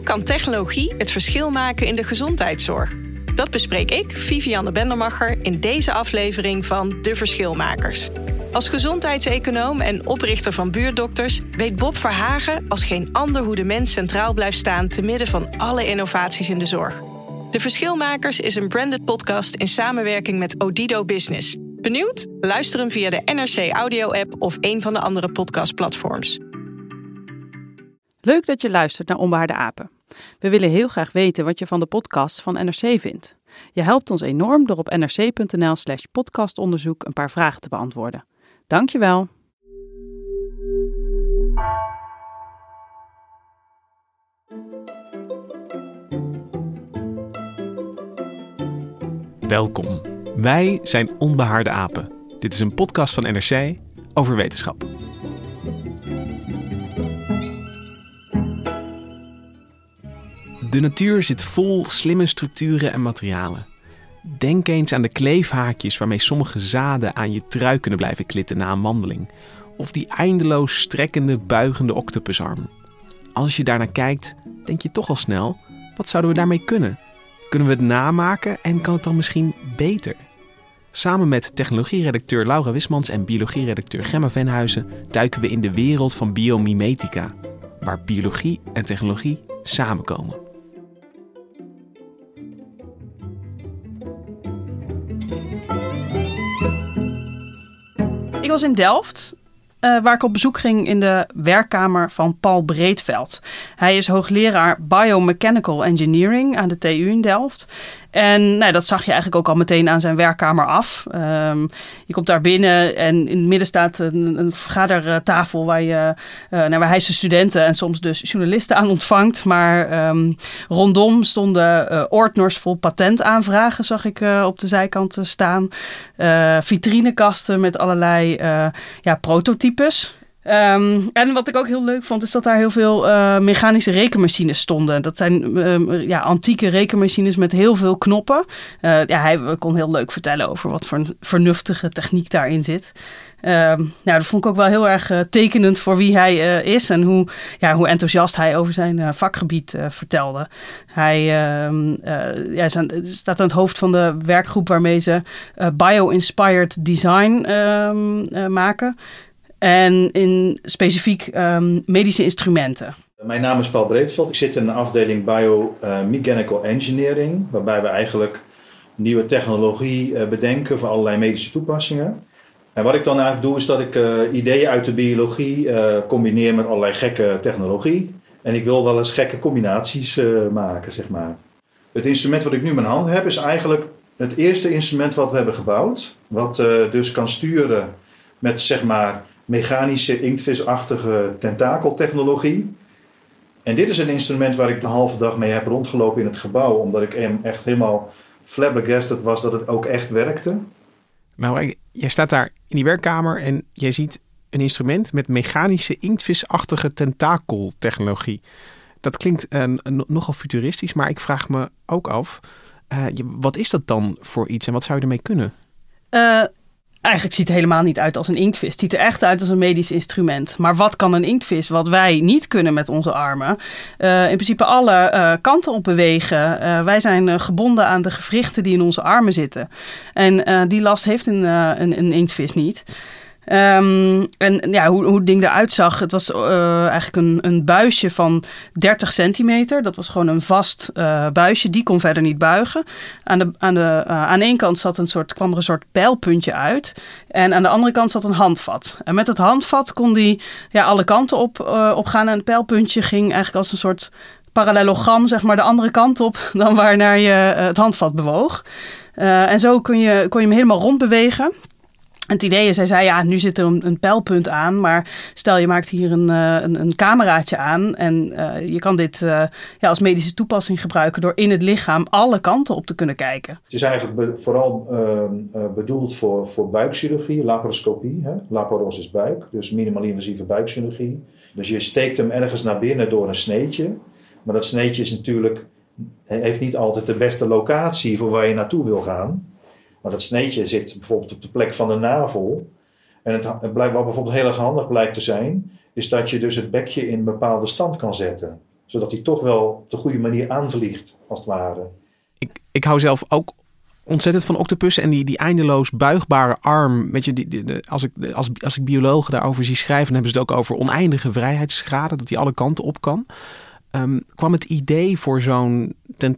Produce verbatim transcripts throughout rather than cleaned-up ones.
kan technologie het verschil maken in de gezondheidszorg? Dat bespreek ik, Vivianne Bendermacher, in deze aflevering van De Verschilmakers. Als gezondheidseconoom en oprichter van Buurtdokters weet Bob Verhagen als geen ander hoe de mens centraal blijft staan te midden van alle innovaties in de zorg. De Verschilmakers is een branded podcast in samenwerking met Odido Business. Benieuwd? Luister hem via de N R C Audio-app of een van de andere podcastplatforms. Leuk dat je luistert naar Onbehaarde Apen. We willen heel graag weten wat je van de podcast van N R C vindt. Je helpt ons enorm door op nrc.nl slash podcastonderzoek een paar vragen te beantwoorden. Dank je wel. Welkom. Wij zijn Onbehaarde Apen. Dit is een podcast van N R C over wetenschap. De natuur zit vol slimme structuren en materialen. Denk eens aan de kleefhaakjes waarmee sommige zaden aan je trui kunnen blijven klitten na een wandeling. Of die eindeloos strekkende, buigende octopusarm. Als je daarnaar kijkt, denk je toch al snel, wat zouden we daarmee kunnen? Kunnen we het namaken en kan het dan misschien beter? Samen met technologieredacteur Laura Wismans en biologieredacteur Gemma Venhuizen duiken we in de wereld van biomimetica, waar biologie en technologie samenkomen. Ik was in Delft, uh, waar ik op bezoek ging in de werkkamer van Paul Breedveld. Hij is hoogleraar Biomechanical Engineering aan de T U in Delft. En nou, dat zag je eigenlijk ook al meteen aan zijn werkkamer af. Um, je komt daar binnen en in het midden staat een, een vergadertafel waar, je, uh, nou, waar hij zijn studenten en soms dus journalisten aan ontvangt. Maar um, rondom stonden uh, ordners vol patentaanvragen, zag ik uh, op de zijkant staan. Uh, vitrinekasten met allerlei uh, ja, prototypes. Um, en wat ik ook heel leuk vond, is dat daar heel veel uh, mechanische rekenmachines stonden. Dat zijn um, ja, antieke rekenmachines met heel veel knoppen. Uh, ja, hij kon heel leuk vertellen over wat voor een vernuftige techniek daarin zit. Um, nou, dat vond ik ook wel heel erg uh, tekenend voor wie hij uh, is en hoe, ja, hoe enthousiast hij over zijn uh, vakgebied uh, vertelde. Hij uh, uh, ja, staat aan het hoofd van de werkgroep waarmee ze uh, bio-inspired design uh, uh, maken. En in specifiek um, medische instrumenten. Mijn naam is Paul Breedveld. Ik zit in de afdeling Biomechanical Engineering, waarbij we eigenlijk nieuwe technologie uh, bedenken voor allerlei medische toepassingen. En wat ik dan eigenlijk doe, is dat ik uh, ideeën uit de biologie uh, combineer met allerlei gekke technologie. En ik wil wel eens gekke combinaties uh, maken, zeg maar. Het instrument wat ik nu in mijn hand heb, is eigenlijk het eerste instrument wat we hebben gebouwd. Wat uh, dus kan sturen met, zeg maar, mechanische inktvisachtige tentakeltechnologie. En dit is een instrument waar ik de halve dag mee heb rondgelopen in het gebouw, omdat ik echt helemaal flabbergasted was dat het ook echt werkte. Nou, jij staat daar in die werkkamer en jij ziet een instrument met mechanische inktvisachtige tentakeltechnologie. Dat klinkt uh, nogal futuristisch, maar ik vraag me ook af, uh, wat is dat dan voor iets en wat zou je ermee kunnen? Uh... Eigenlijk ziet het helemaal niet uit als een inktvis. Het ziet er echt uit als een medisch instrument. Maar wat kan een inktvis wat wij niet kunnen met onze armen? Uh, in principe alle uh, kanten op bewegen. Uh, wij zijn uh, gebonden aan de gewrichten die in onze armen zitten. En uh, die last heeft een, uh, een, een inktvis niet. Um, en ja, hoe, hoe het ding eruit zag, het was uh, eigenlijk een, een buisje van dertig centimeter. Dat was gewoon een vast uh, buisje, die kon verder niet buigen. Aan de, aan de, uh, aan één kant zat een soort, kwam er een soort pijlpuntje uit. En aan de andere kant zat een handvat. En met het handvat kon die ja, alle kanten op, uh, op gaan. En het pijlpuntje ging eigenlijk als een soort parallelogram, zeg maar, de andere kant op dan waarnaar je uh, het handvat bewoog. Uh, en zo kon je, kon je hem helemaal rond bewegen. En het idee is, hij zei, ja, nu zit er een, een pijlpunt aan, maar stel je maakt hier een, uh, een, een cameraatje aan en uh, je kan dit uh, ja, als medische toepassing gebruiken door in het lichaam alle kanten op te kunnen kijken. Het is eigenlijk be- vooral uh, uh, bedoeld voor, voor buikchirurgie, laparoscopie, hè? Laparos is buik, dus minimaal-invasieve buikchirurgie. Dus je steekt hem ergens naar binnen door een sneetje, maar dat sneetje is natuurlijk, heeft niet altijd de beste locatie voor waar je naartoe wil gaan. Maar dat sneetje zit bijvoorbeeld op de plek van de navel. En het, wat bijvoorbeeld heel erg handig blijkt te zijn, is dat je dus het bekje in een bepaalde stand kan zetten. Zodat hij toch wel op de goede manier aanvliegt, als het ware. Ik, ik hou zelf ook ontzettend van octopussen en die, die eindeloos buigbare arm. Weet je, die, die, de, als, ik, als, als ik biologen daarover zie schrijven, dan hebben ze het ook over oneindige vrijheidsgraden, dat die alle kanten op kan. Um, kwam het idee voor zo'n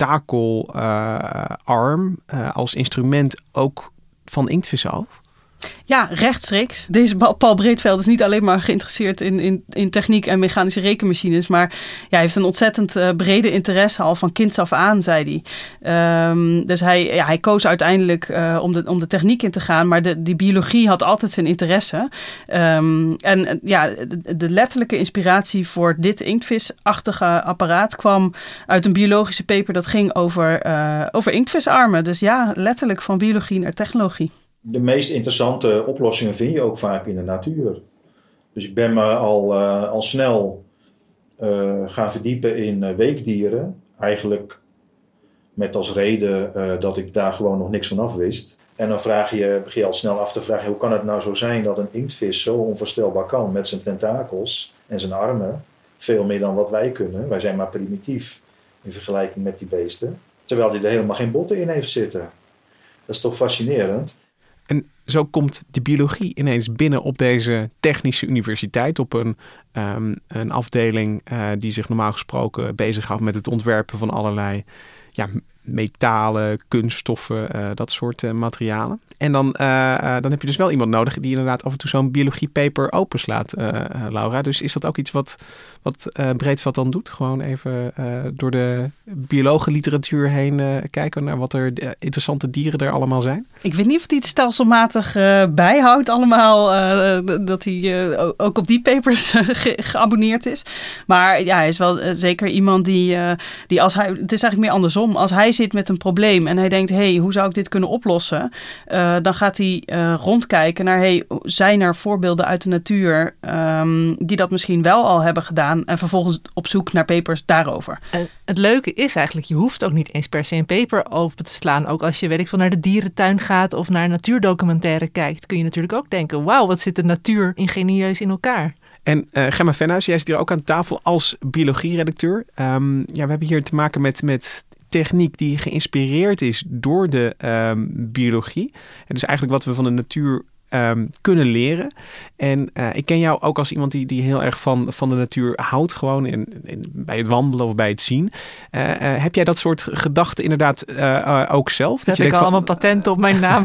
tentakelarm uh, uh, als instrument ook van inktvissen af? Ja, rechtstreeks. Deze Paul Breedveld is niet alleen maar geïnteresseerd in, in, in techniek en mechanische rekenmachines, maar ja, hij heeft een ontzettend uh, brede interesse al van kinds af aan, zei hij. Um, dus hij, ja, hij koos uiteindelijk uh, om, de, om de techniek in te gaan, maar de, die biologie had altijd zijn interesse. Um, en ja, de, de letterlijke inspiratie voor dit inktvisachtige apparaat kwam uit een biologische paper dat ging over, uh, over inktvisarmen. Dus ja, letterlijk van biologie naar technologie. De meest interessante oplossingen vind je ook vaak in de natuur. Dus ik ben me al, uh, al snel uh, gaan verdiepen in uh, weekdieren. Eigenlijk met als reden uh, dat ik daar gewoon nog niks van af wist. En dan vraag je, begin je al snel af te vragen, hoe kan het nou zo zijn dat een inktvis zo onvoorstelbaar kan met zijn tentakels en zijn armen. Veel meer dan wat wij kunnen. Wij zijn maar primitief in vergelijking met die beesten. Terwijl hij er helemaal geen botten in heeft zitten. Dat is toch fascinerend. En zo komt de biologie ineens binnen op deze technische universiteit. Op een, um, een afdeling uh, die zich normaal gesproken bezighoudt met het ontwerpen van allerlei ja, metalen, kunststoffen, uh, dat soort uh, materialen. En dan, uh, uh, dan heb je dus wel iemand nodig die inderdaad af en toe zo'n biologiepaper openslaat, uh, uh, Laura. Dus is dat ook iets wat, wat uh, Breedveld dan doet? Gewoon even uh, door de biologenliteratuur heen uh, kijken naar wat er uh, interessante dieren er allemaal zijn? Ik weet niet of hij het stelselmatig uh, bijhoudt allemaal. Uh, dat hij uh, ook op die papers uh, ge- geabonneerd is. Maar ja, hij is wel uh, zeker iemand die, uh, die als hij... Het is eigenlijk meer andersom. Als hij zit met een probleem en hij denkt, hé, hey, hoe zou ik dit kunnen oplossen? Uh, dan gaat hij uh, rondkijken naar, hey, zijn er voorbeelden uit de natuur um, die dat misschien wel al hebben gedaan? En vervolgens op zoek naar papers daarover. En het leuke is eigenlijk, je hoeft ook niet eens per se een paper open te slaan. Ook als je, weet ik veel, naar de dierentuin gaat of naar een natuurdocumentaire kijkt, kun je natuurlijk ook denken, wauw, wat zit de natuur ingenieus in elkaar. En uh, Gemma Venhuis, jij zit hier ook aan tafel als biologieredacteur. Um, ja, we hebben hier te maken met... met techniek die geïnspireerd is door de um, biologie. En dus eigenlijk wat we van de natuur um, kunnen leren. En uh, ik ken jou ook als iemand die, die heel erg van, van de natuur houdt. Gewoon in, in, bij het wandelen of bij het zien. Uh, uh, heb jij dat soort gedachten inderdaad uh, uh, ook zelf? Dat heb ik al allemaal patenten op mijn naam.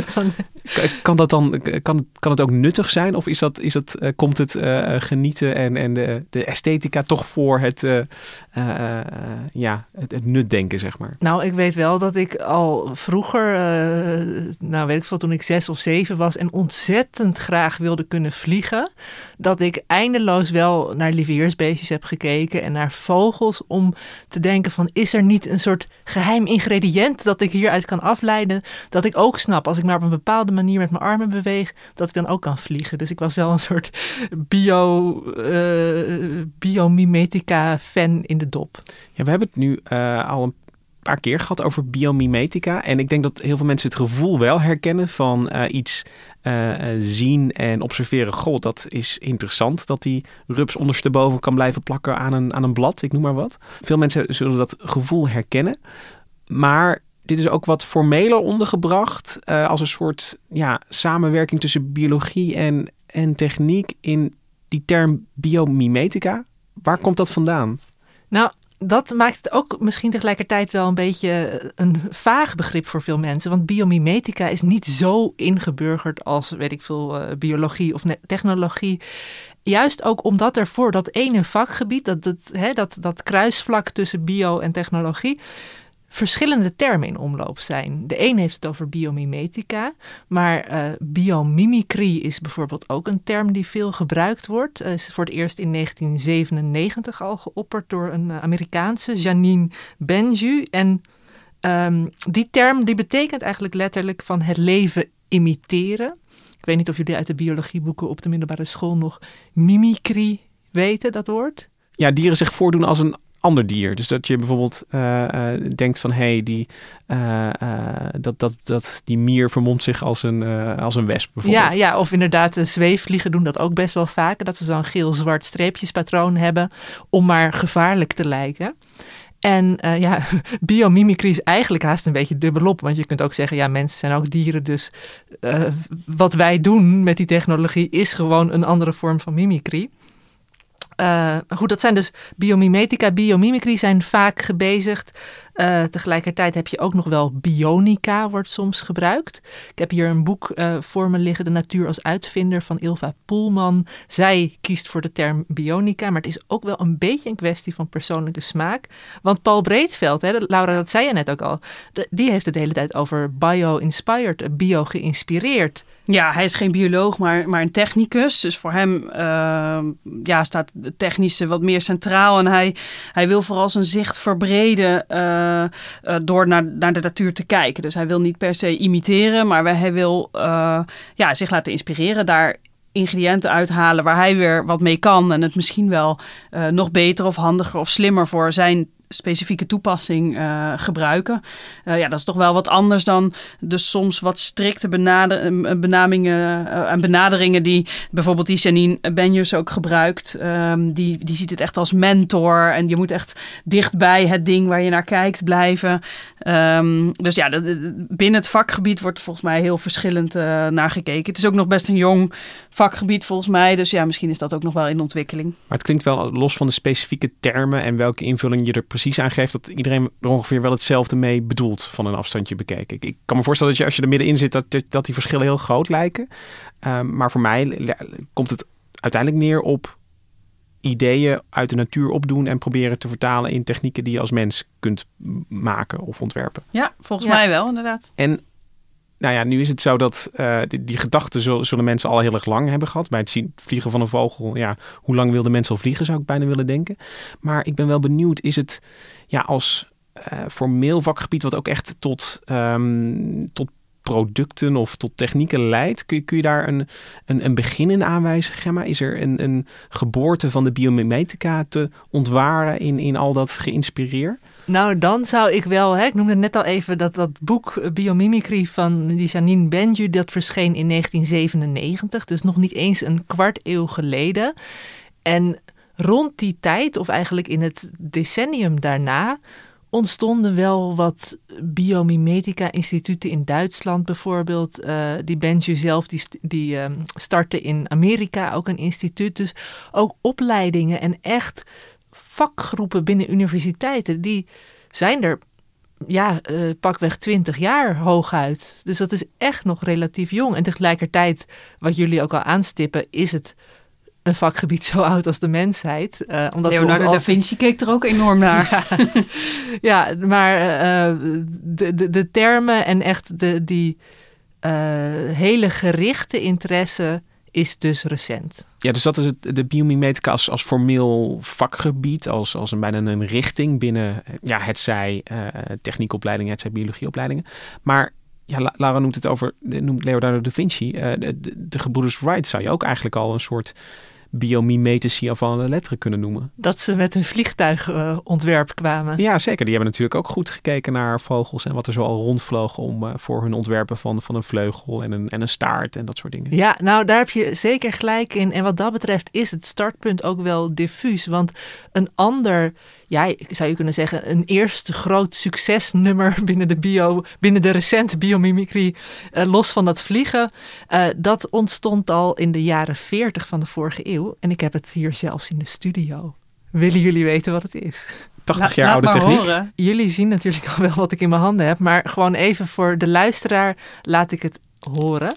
Kan dat dan kan, kan het ook nuttig zijn? Of is dat, is dat, uh, komt het uh, genieten en, en de, de esthetica toch voor het, uh, uh, uh, ja, het, het nutdenken, zeg maar? Nou, ik weet wel dat ik al vroeger, uh, nou weet ik veel, toen ik zes of zeven was en ontzettend graag wilde kunnen vliegen, dat ik eindeloos wel naar lieveheersbeestjes heb gekeken en naar vogels om te denken van, is er niet een soort geheim ingrediënt dat ik hieruit kan afleiden, dat ik ook snap, als ik maar op een bepaalde manier met mijn armen beweeg, dat ik dan ook kan vliegen. Dus ik was wel een soort bio, uh, biomimetica fan in de dop. Ja, we hebben het nu uh, al een paar keer gehad over biomimetica. En ik denk dat heel veel mensen het gevoel wel herkennen van uh, iets uh, zien en observeren. Goh, dat is interessant dat die rups ondersteboven kan blijven plakken aan een, aan een blad. Ik noem maar wat. Veel mensen zullen dat gevoel herkennen. Maar dit is ook wat formeler ondergebracht uh, als een soort ja, samenwerking tussen biologie en, en techniek in die term biomimetica. Waar komt dat vandaan? Nou, dat maakt het ook misschien tegelijkertijd wel een beetje een vaag begrip voor veel mensen. Want biomimetica is niet zo ingeburgerd als, weet ik veel, uh, biologie of technologie. Juist ook omdat er voor dat ene vakgebied, dat, dat, hè, dat, dat kruisvlak tussen bio en technologie, verschillende termen in omloop zijn. De een heeft het over biomimetica, maar uh, biomimicry is bijvoorbeeld ook een term die veel gebruikt wordt. Uh, is voor het eerst in negentien zevenennegentig al geopperd door een Amerikaanse, Janine Benjou. En um, die term die betekent eigenlijk letterlijk van het leven imiteren. Ik weet niet of jullie uit de biologieboeken op de middelbare school nog mimicry weten, dat woord. Ja, dieren zich voordoen als een ander dier. Dus dat je bijvoorbeeld uh, uh, denkt van... hé, hey, die, uh, uh, dat, dat, dat, die mier vermomt zich als een, uh, als een wesp bijvoorbeeld. Ja, ja, of inderdaad de zweefvliegen doen dat ook best wel vaak. Dat ze zo'n geel-zwart streepjespatroon hebben... om maar gevaarlijk te lijken. En uh, ja, biomimicry is eigenlijk haast een beetje dubbelop. Want je kunt ook zeggen, ja, mensen zijn ook dieren. Dus uh, wat wij doen met die technologie is gewoon een andere vorm van mimicry. Uh, goed, dat zijn dus biomimetica, biomimicry zijn vaak gebezigd. Uh, tegelijkertijd heb je ook nog wel bionica, wordt soms gebruikt. Ik heb hier een boek uh, voor me liggen, De Natuur als Uitvinder van Ilva Poelman. Zij kiest voor de term bionica, maar het is ook wel een beetje een kwestie van persoonlijke smaak. Want Paul Breedveld, hè, Laura, dat zei je net ook al, de, die heeft het de hele tijd over bio-inspired, bio-geïnspireerd. Ja, hij is geen bioloog, maar, maar een technicus. Dus voor hem uh, ja, staat het technische wat meer centraal. En hij, hij wil vooral zijn zicht verbreden uh, uh, door naar, naar de natuur te kijken. Dus hij wil niet per se imiteren, maar hij wil uh, ja, zich laten inspireren. Daar ingrediënten uithalen waar hij weer wat mee kan. En het misschien wel uh, nog beter of handiger of slimmer voor zijn specifieke toepassing uh, gebruiken. Uh, ja, dat is toch wel wat anders dan de soms wat strikte benader- benamingen uh, en benaderingen die bijvoorbeeld die Janine Benyus ook gebruikt. Um, die, die ziet het echt als mentor en je moet echt dicht bij het ding waar je naar kijkt blijven. Um, dus ja, de, de, binnen het vakgebied wordt volgens mij heel verschillend uh, naar gekeken. Het is ook nog best een jong vakgebied volgens mij, dus ja, misschien is dat ook nog wel in ontwikkeling. Maar het klinkt wel los van de specifieke termen en welke invulling je er precies aangeeft, dat iedereen er ongeveer wel hetzelfde mee bedoelt van een afstandje bekeken. Ik, ik kan me voorstellen dat je als je er middenin zit, dat, dat die verschillen heel groot lijken. Um, maar voor mij komt het uiteindelijk neer op ideeën uit de natuur opdoen en proberen te vertalen in technieken die je als mens kunt maken of ontwerpen. Ja, volgens ja. mij wel, inderdaad. En nou ja, nu is het zo dat uh, die, die gedachten zullen, zullen mensen al heel erg lang hebben gehad. Bij het zien, vliegen van een vogel, ja, hoe lang wilden mensen al vliegen, zou ik bijna willen denken. Maar ik ben wel benieuwd, is het ja, als uh, formeel vakgebied wat ook echt tot, um, tot producten of tot technieken leidt? Kun je, kun je daar een, een, een begin in aanwijzen, Gemma? Is er een, een geboorte van de biomimetica te ontwaren in, in al dat geïnspireer? Nou, dan zou ik wel, hè, ik noemde net al even dat, dat boek Biomimicry van die Janine Benyus, dat verscheen in negentien zevenennegentig, dus nog niet eens een kwart eeuw geleden. En rond die tijd, of eigenlijk in het decennium daarna, ontstonden wel wat biomimetica-instituten in Duitsland bijvoorbeeld. Uh, die Benyus zelf, die, die um, startte in Amerika ook een instituut. Dus ook opleidingen en echt vakgroepen binnen universiteiten, die zijn er ja, uh, pakweg twintig jaar hooguit. Dus dat is echt nog relatief jong. En tegelijkertijd, wat jullie ook al aanstippen, is het een vakgebied zo oud als de mensheid. Uh, omdat Leonardo al... da Vinci keek er ook enorm naar. Ja, ja maar uh, de, de, de termen en echt de, die uh, hele gerichte interesse is dus recent. Ja, dus dat is het, de biomimetica als, als formeel vakgebied, als, als een bijna een richting binnen, ja, hetzij uh, techniekopleidingen, hetzij biologieopleidingen. Maar ja, Laura noemt het over, noemt Leonardo da Vinci. Uh, de, de, de gebroeders Wright zou je ook eigenlijk al een soort biomimetici avant la lettre kunnen noemen. Dat ze met hun vliegtuigontwerp uh, kwamen. Ja, zeker. Die hebben natuurlijk ook goed gekeken naar vogels en wat er zo al rondvloog om uh, voor hun ontwerpen van, van een vleugel en een, en een staart en dat soort dingen. Ja, nou daar heb je zeker gelijk in. En wat dat betreft is het startpunt ook wel diffuus. Want een ander, ja, zou je kunnen zeggen, een eerste groot succesnummer binnen de bio, binnen de recente biomimicry, uh, los van dat vliegen, uh, dat ontstond al in de jaren veertig van de vorige eeuw. En ik heb het hier zelfs in de studio. Willen jullie weten wat het is? tachtig jaar oude techniek. Horen. Jullie zien natuurlijk al wel wat ik in mijn handen heb. Maar gewoon even voor de luisteraar laat ik het horen.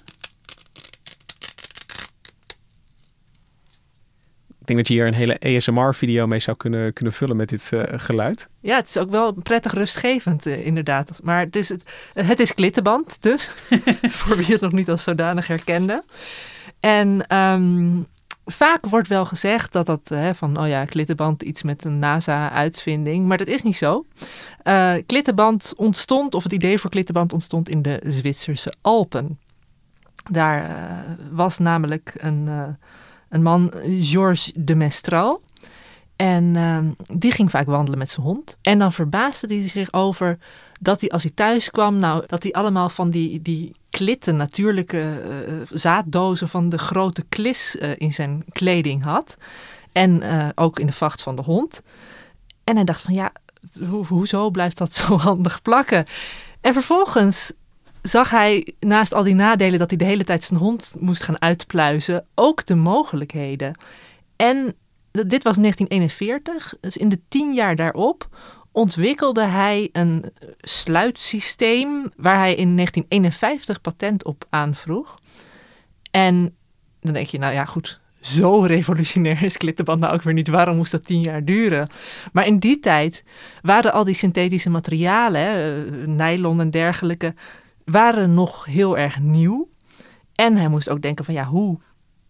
Ik denk dat je hier een hele A S M R-video mee zou kunnen, kunnen vullen met dit uh, geluid. Ja, het is ook wel prettig rustgevend, uh, inderdaad. Maar het is, het, het is klittenband dus, voor wie het nog niet als zodanig herkende. En um, vaak wordt wel gezegd dat dat uh, van, oh ja, klittenband iets met een NASA-uitvinding. Maar dat is niet zo. Uh, klittenband ontstond, of het idee voor klittenband ontstond in de Zwitserse Alpen. Daar uh, was namelijk een... Uh, Een man, Georges de Mestral. En uh, die ging vaak wandelen met zijn hond. En dan verbaasde hij zich over dat hij als hij thuis kwam, nou, dat hij allemaal van die, die klitten, natuurlijke uh, zaaddozen van de grote klis uh, in zijn kleding had. En uh, ook in de vacht van de hond. En hij dacht van ja, ho- hoezo blijft dat zo handig plakken? En vervolgens zag hij naast al die nadelen dat hij de hele tijd zijn hond moest gaan uitpluizen, ook de mogelijkheden. En dit was negentien eenenveertig, dus in de tien jaar daarop ontwikkelde hij een sluitsysteem waar hij in negentien eenenvijftig patent op aanvroeg. En dan denk je, nou ja goed, zo revolutionair is klittenband nou ook weer niet. Waarom moest dat tien jaar duren? Maar in die tijd waren al die synthetische materialen, hè, nylon en dergelijke, waren nog heel erg nieuw. En hij moest ook denken van ja, hoe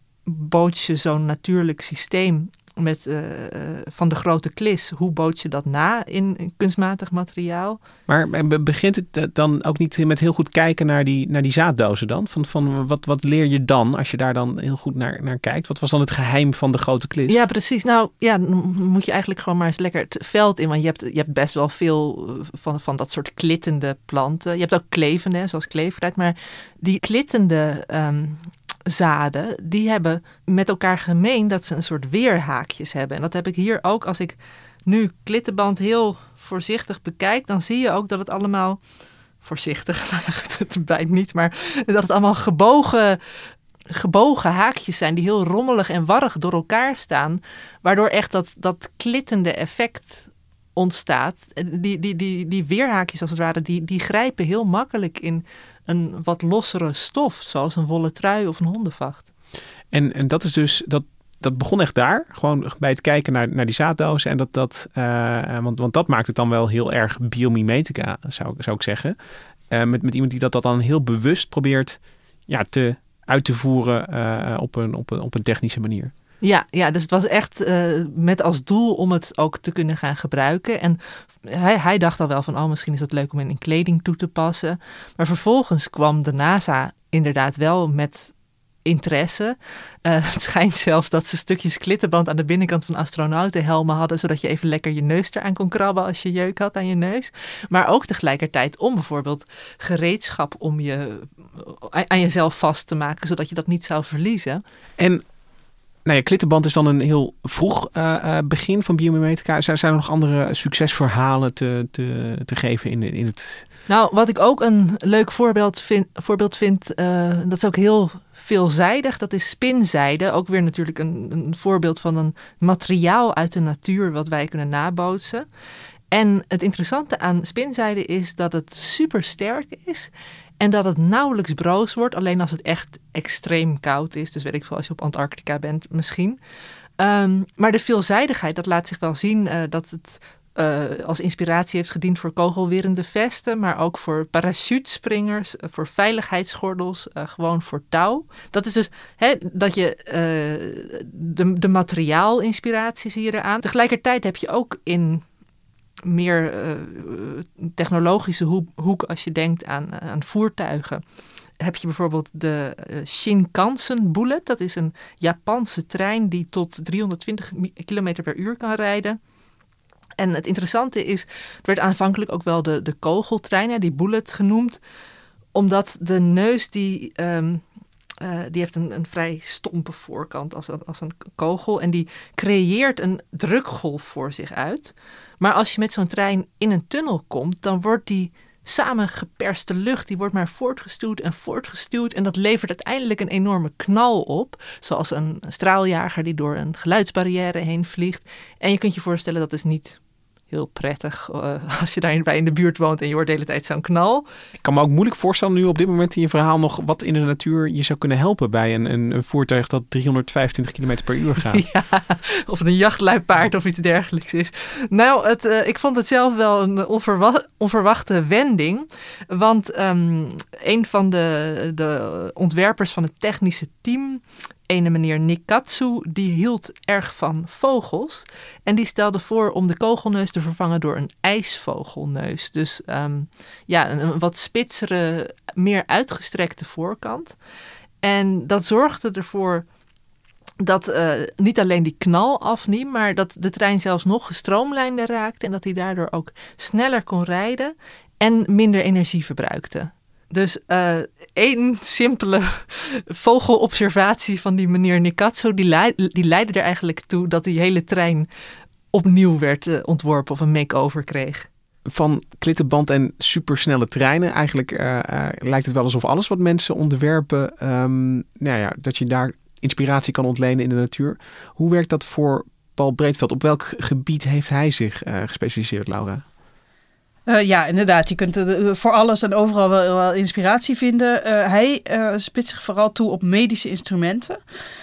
boots je zo'n natuurlijk systeem met, uh, uh, van de grote klis, hoe boots je dat na in, in kunstmatig materiaal? Maar begint het dan ook niet met heel goed kijken naar die, naar die zaaddozen dan? Van, van wat, wat leer je dan als je daar dan heel goed naar, naar kijkt? Wat was dan het geheim van de grote klis? Ja, precies. Nou, ja, dan moet je eigenlijk gewoon maar eens lekker het veld in. Want je hebt, je hebt best wel veel van, van dat soort klittende planten. Je hebt ook klevende, zoals kleefkruid. Maar die klittende um, zaden, die hebben met elkaar gemeen dat ze een soort weerhaakjes hebben. En dat heb ik hier ook. Als ik nu klittenband heel voorzichtig bekijk, dan zie je ook dat het allemaal voorzichtig, het bijt niet, maar dat het allemaal gebogen, gebogen haakjes zijn die heel rommelig en warrig door elkaar staan, waardoor echt dat, dat klittende effect ontstaat. Die, die, die, die weerhaakjes als het ware, die, die grijpen heel makkelijk in een wat lossere stof, zoals een wollen trui of een hondenvacht. En, en dat is dus, dat, dat begon echt daar, gewoon bij het kijken naar, naar die zaaddozen. En dat, dat, uh, want, want dat maakt het dan wel heel erg biomimetica, zou, zou ik zeggen. Uh, met, met iemand die dat, dat dan heel bewust probeert ja, te, uit te voeren uh, op, een, op, een, op een technische manier. Ja, ja, dus het was echt uh, met als doel om het ook te kunnen gaan gebruiken. En hij, hij dacht al wel van, oh, misschien is dat leuk om in, in kleding toe te passen. Maar vervolgens kwam de NASA inderdaad wel met interesse. Uh, het schijnt zelfs dat ze stukjes klittenband aan de binnenkant van astronautenhelmen hadden, zodat je even lekker je neus eraan kon krabben als je jeuk had aan je neus. Maar ook tegelijkertijd om bijvoorbeeld gereedschap om je aan jezelf vast te maken, zodat je dat niet zou verliezen. En nou ja, klittenband is dan een heel vroeg uh, uh, begin van biomimetica. Zijn er nog andere succesverhalen te, te, te geven in, in het... Nou, wat ik ook een leuk voorbeeld vind, voorbeeld vind uh, dat is ook heel veelzijdig, dat is spinzijde. Ook weer natuurlijk een, een voorbeeld van een materiaal uit de natuur wat wij kunnen nabootsen. En het interessante aan spinzijde is dat het super sterk is en dat het nauwelijks broos wordt, alleen als het echt extreem koud is. Dus weet ik veel, als je op Antarctica bent misschien. Um, maar de veelzijdigheid, dat laat zich wel zien uh, dat het uh, als inspiratie heeft gediend voor kogelwerende vesten, maar ook voor parachutespringers, uh, voor veiligheidsgordels, uh, gewoon voor touw. Dat is dus hè, dat je uh, de, de materiaalinspiratie zie je eraan. Tegelijkertijd heb je ook in meer uh, technologische hoek, hoek als je denkt aan, aan voertuigen, heb je bijvoorbeeld de uh, Shinkansen Bullet. Dat is een Japanse trein die tot driehonderdtwintig kilometer per uur kan rijden. En het interessante is, het werd aanvankelijk ook wel de, de kogeltrein, die Bullet genoemd, omdat de neus die, um, uh, die heeft een, een vrij stompe voorkant als, als een kogel en die creëert een drukgolf voor zich uit. Maar als je met zo'n trein in een tunnel komt, dan wordt die samengeperste lucht, die wordt maar voortgestuwd en voortgestuwd en dat levert uiteindelijk een enorme knal op, zoals een straaljager die door een geluidsbarrière heen vliegt. En je kunt je voorstellen, dat is niet heel prettig uh, als je daarbij in de buurt woont en je hoort de hele tijd zo'n knal. Ik kan me ook moeilijk voorstellen nu op dit moment in je verhaal nog wat in de natuur je zou kunnen helpen bij een, een, een voertuig dat driehonderdvijfentwintig kilometer per uur gaat. Ja, of het een jachtluipaard of iets dergelijks is. Nou, het, uh, ik vond het zelf wel een onverwa- onverwachte wending. Want um, een van de, de ontwerpers van het technische team, ene meneer Nikatsu, die hield erg van vogels. En die stelde voor om de kogelneus te vervangen door een ijsvogelneus. Dus um, ja, een, een wat spitsere, meer uitgestrekte voorkant. En dat zorgde ervoor dat uh, niet alleen die knal afniem, maar dat de trein zelfs nog gestroomlijnder raakte en dat hij daardoor ook sneller kon rijden en minder energie verbruikte. Dus uh, één simpele vogelobservatie van die meneer Nicazzo, die, leid, die leidde er eigenlijk toe dat die hele trein opnieuw werd uh, ontworpen of een make-over kreeg. Van klittenband en supersnelle treinen. Eigenlijk uh, uh, lijkt het wel alsof alles wat mensen ontwerpen, um, nou ja, dat je daar inspiratie kan ontlenen in de natuur. Hoe werkt dat voor Paul Breedveld? Op welk gebied heeft hij zich uh, gespecialiseerd, Laura? Uh, ja, inderdaad. Je kunt uh, voor alles en overal wel, wel inspiratie vinden. Uh, hij uh, spitst zich vooral toe op medische instrumenten.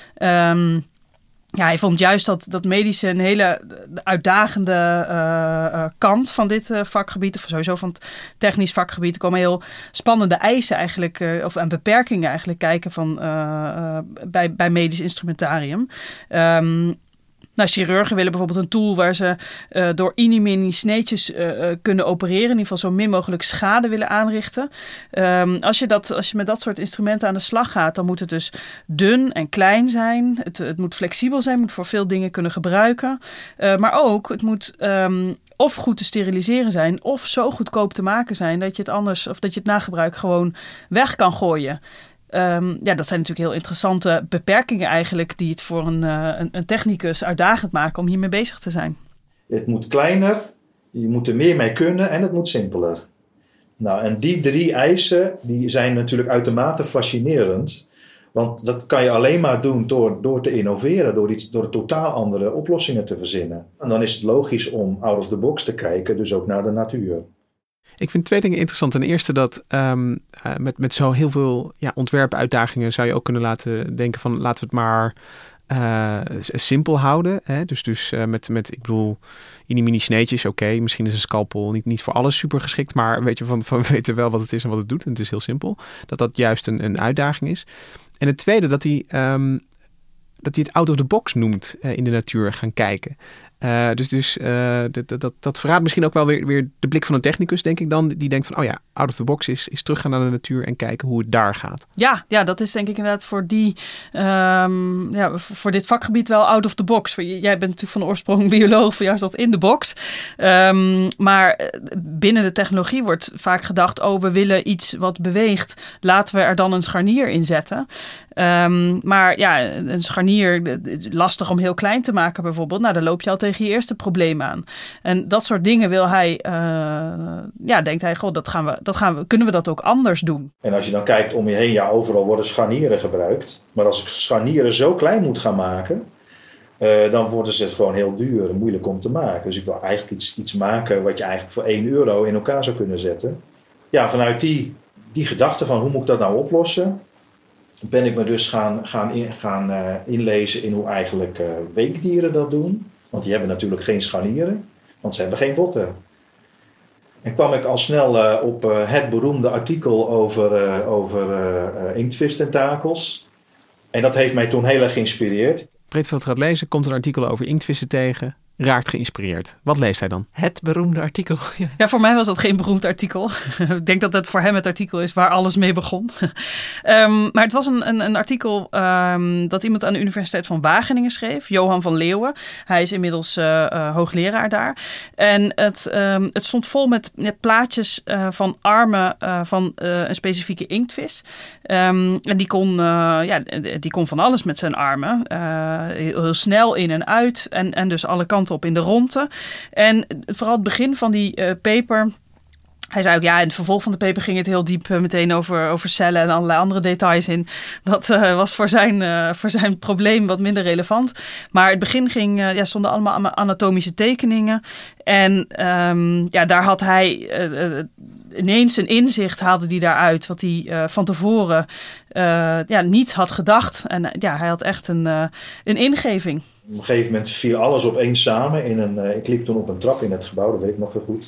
Um, Ja, hij vond juist dat, dat medische een hele uitdagende uh, uh, kant van dit uh, vakgebied, of sowieso van het technisch vakgebied. Er komen heel spannende eisen eigenlijk, uh, of en beperkingen eigenlijk kijken van, uh, uh, bij, bij medisch instrumentarium. Um, Nou, chirurgen willen bijvoorbeeld een tool waar ze uh, door mini-mini sneetjes uh, kunnen opereren. In ieder geval zo min mogelijk schade willen aanrichten. Um, als, je dat, als je met dat soort instrumenten aan de slag gaat, dan moet het dus dun en klein zijn. Het, het moet flexibel zijn, moet voor veel dingen kunnen gebruiken. Uh, maar ook, het moet um, of goed te steriliseren zijn, of zo goedkoop te maken zijn dat je het anders, of dat je het na gebruik gewoon weg kan gooien. Um, ja, dat zijn natuurlijk heel interessante beperkingen eigenlijk die het voor een, uh, een, een technicus uitdagend maken om hiermee bezig te zijn. Het moet kleiner, je moet er meer mee kunnen en het moet simpeler. Nou, en die drie eisen die zijn natuurlijk uitermate fascinerend. Want dat kan je alleen maar doen door, door te innoveren, door, iets, door totaal andere oplossingen te verzinnen. En dan is het logisch om out of the box te kijken, dus ook naar de natuur. Ik vind twee dingen interessant. Ten eerste dat um, uh, met, met zo heel veel ja, ontwerpuitdagingen zou je ook kunnen laten denken van laten we het maar uh, simpel houden. Hè? Dus, dus uh, met, met, ik bedoel, mini-mini sneetjes, oké, okay, misschien is een scalpel niet, niet voor alles super geschikt, maar weet je, van, van we weten wel wat het is en wat het doet. En het is heel simpel. Dat dat juist een, een uitdaging is. En het tweede, dat hij, um, dat hij het out of the box noemt uh, in de natuur gaan kijken. Uh, dus dus uh, dat, dat, dat verraadt misschien ook wel weer, weer de blik van een technicus, denk ik dan. Die denkt van, oh ja, out of the box is, is teruggaan naar de natuur en kijken hoe het daar gaat. Ja, ja, dat is denk ik inderdaad voor, die, um, ja, voor dit vakgebied wel out of the box. Jij bent natuurlijk van oorsprong bioloog, voor jou is dat in de box. Um, maar binnen de technologie wordt vaak gedacht, oh, we willen iets wat beweegt. Laten we er dan een scharnier in zetten. Um, maar ja, een scharnier is lastig om heel klein te maken bijvoorbeeld. Nou, dan loop je al tegen je eerste probleem aan. En dat soort dingen wil hij, uh, ja, denkt hij, goh, dat gaan we, dat gaan we, kunnen we dat ook anders doen? En als je dan kijkt om je heen, ja, overal worden scharnieren gebruikt. Maar als ik scharnieren zo klein moet gaan maken, uh, dan worden ze gewoon heel duur en moeilijk om te maken. Dus ik wil eigenlijk iets, iets maken wat je eigenlijk voor één euro in elkaar zou kunnen zetten. Ja, vanuit die, die gedachte van hoe moet ik dat nou oplossen, ben ik me dus gaan, gaan, in, gaan uh, inlezen in hoe eigenlijk uh, weekdieren dat doen. Want die hebben natuurlijk geen scharnieren, want ze hebben geen botten. En kwam ik al snel uh, op uh, het beroemde artikel over, uh, over uh, inktvistentakels. En dat heeft mij toen heel erg geïnspireerd. Breedveld gaat lezen, komt een artikel over inktvissen tegen, raakt geïnspireerd. Wat leest hij dan? Het beroemde artikel. Ja, ja voor mij was dat geen beroemd artikel. Ik denk dat het voor hem het artikel is waar alles mee begon. um, maar het was een, een, een artikel um, dat iemand aan de Universiteit van Wageningen schreef. Johan van Leeuwen. Hij is inmiddels uh, uh, hoogleraar daar. En het, um, het stond vol met, met plaatjes uh, van armen uh, van uh, een specifieke inktvis. Um, en die kon, uh, ja, die kon van alles met zijn armen. Uh, heel, heel snel in en uit. En, en dus alle kanten op in de ronde. En vooral het begin van die uh, paper. Hij zei ook, ja, in het vervolg van de paper ging het heel diep uh, meteen over, over cellen en allerlei andere details in. Dat uh, was voor zijn, uh, voor zijn probleem wat minder relevant. Maar het begin ging, uh, ja, stonden allemaal anatomische tekeningen. En um, ja, daar had hij uh, uh, ineens een inzicht, haalde hij daaruit, wat hij uh, van tevoren uh, ja, niet had gedacht. En uh, ja, hij had echt een, uh, een ingeving. Op een gegeven moment viel alles opeens samen. In een, uh, ik liep toen op een trap in het gebouw, dat weet ik nog heel goed.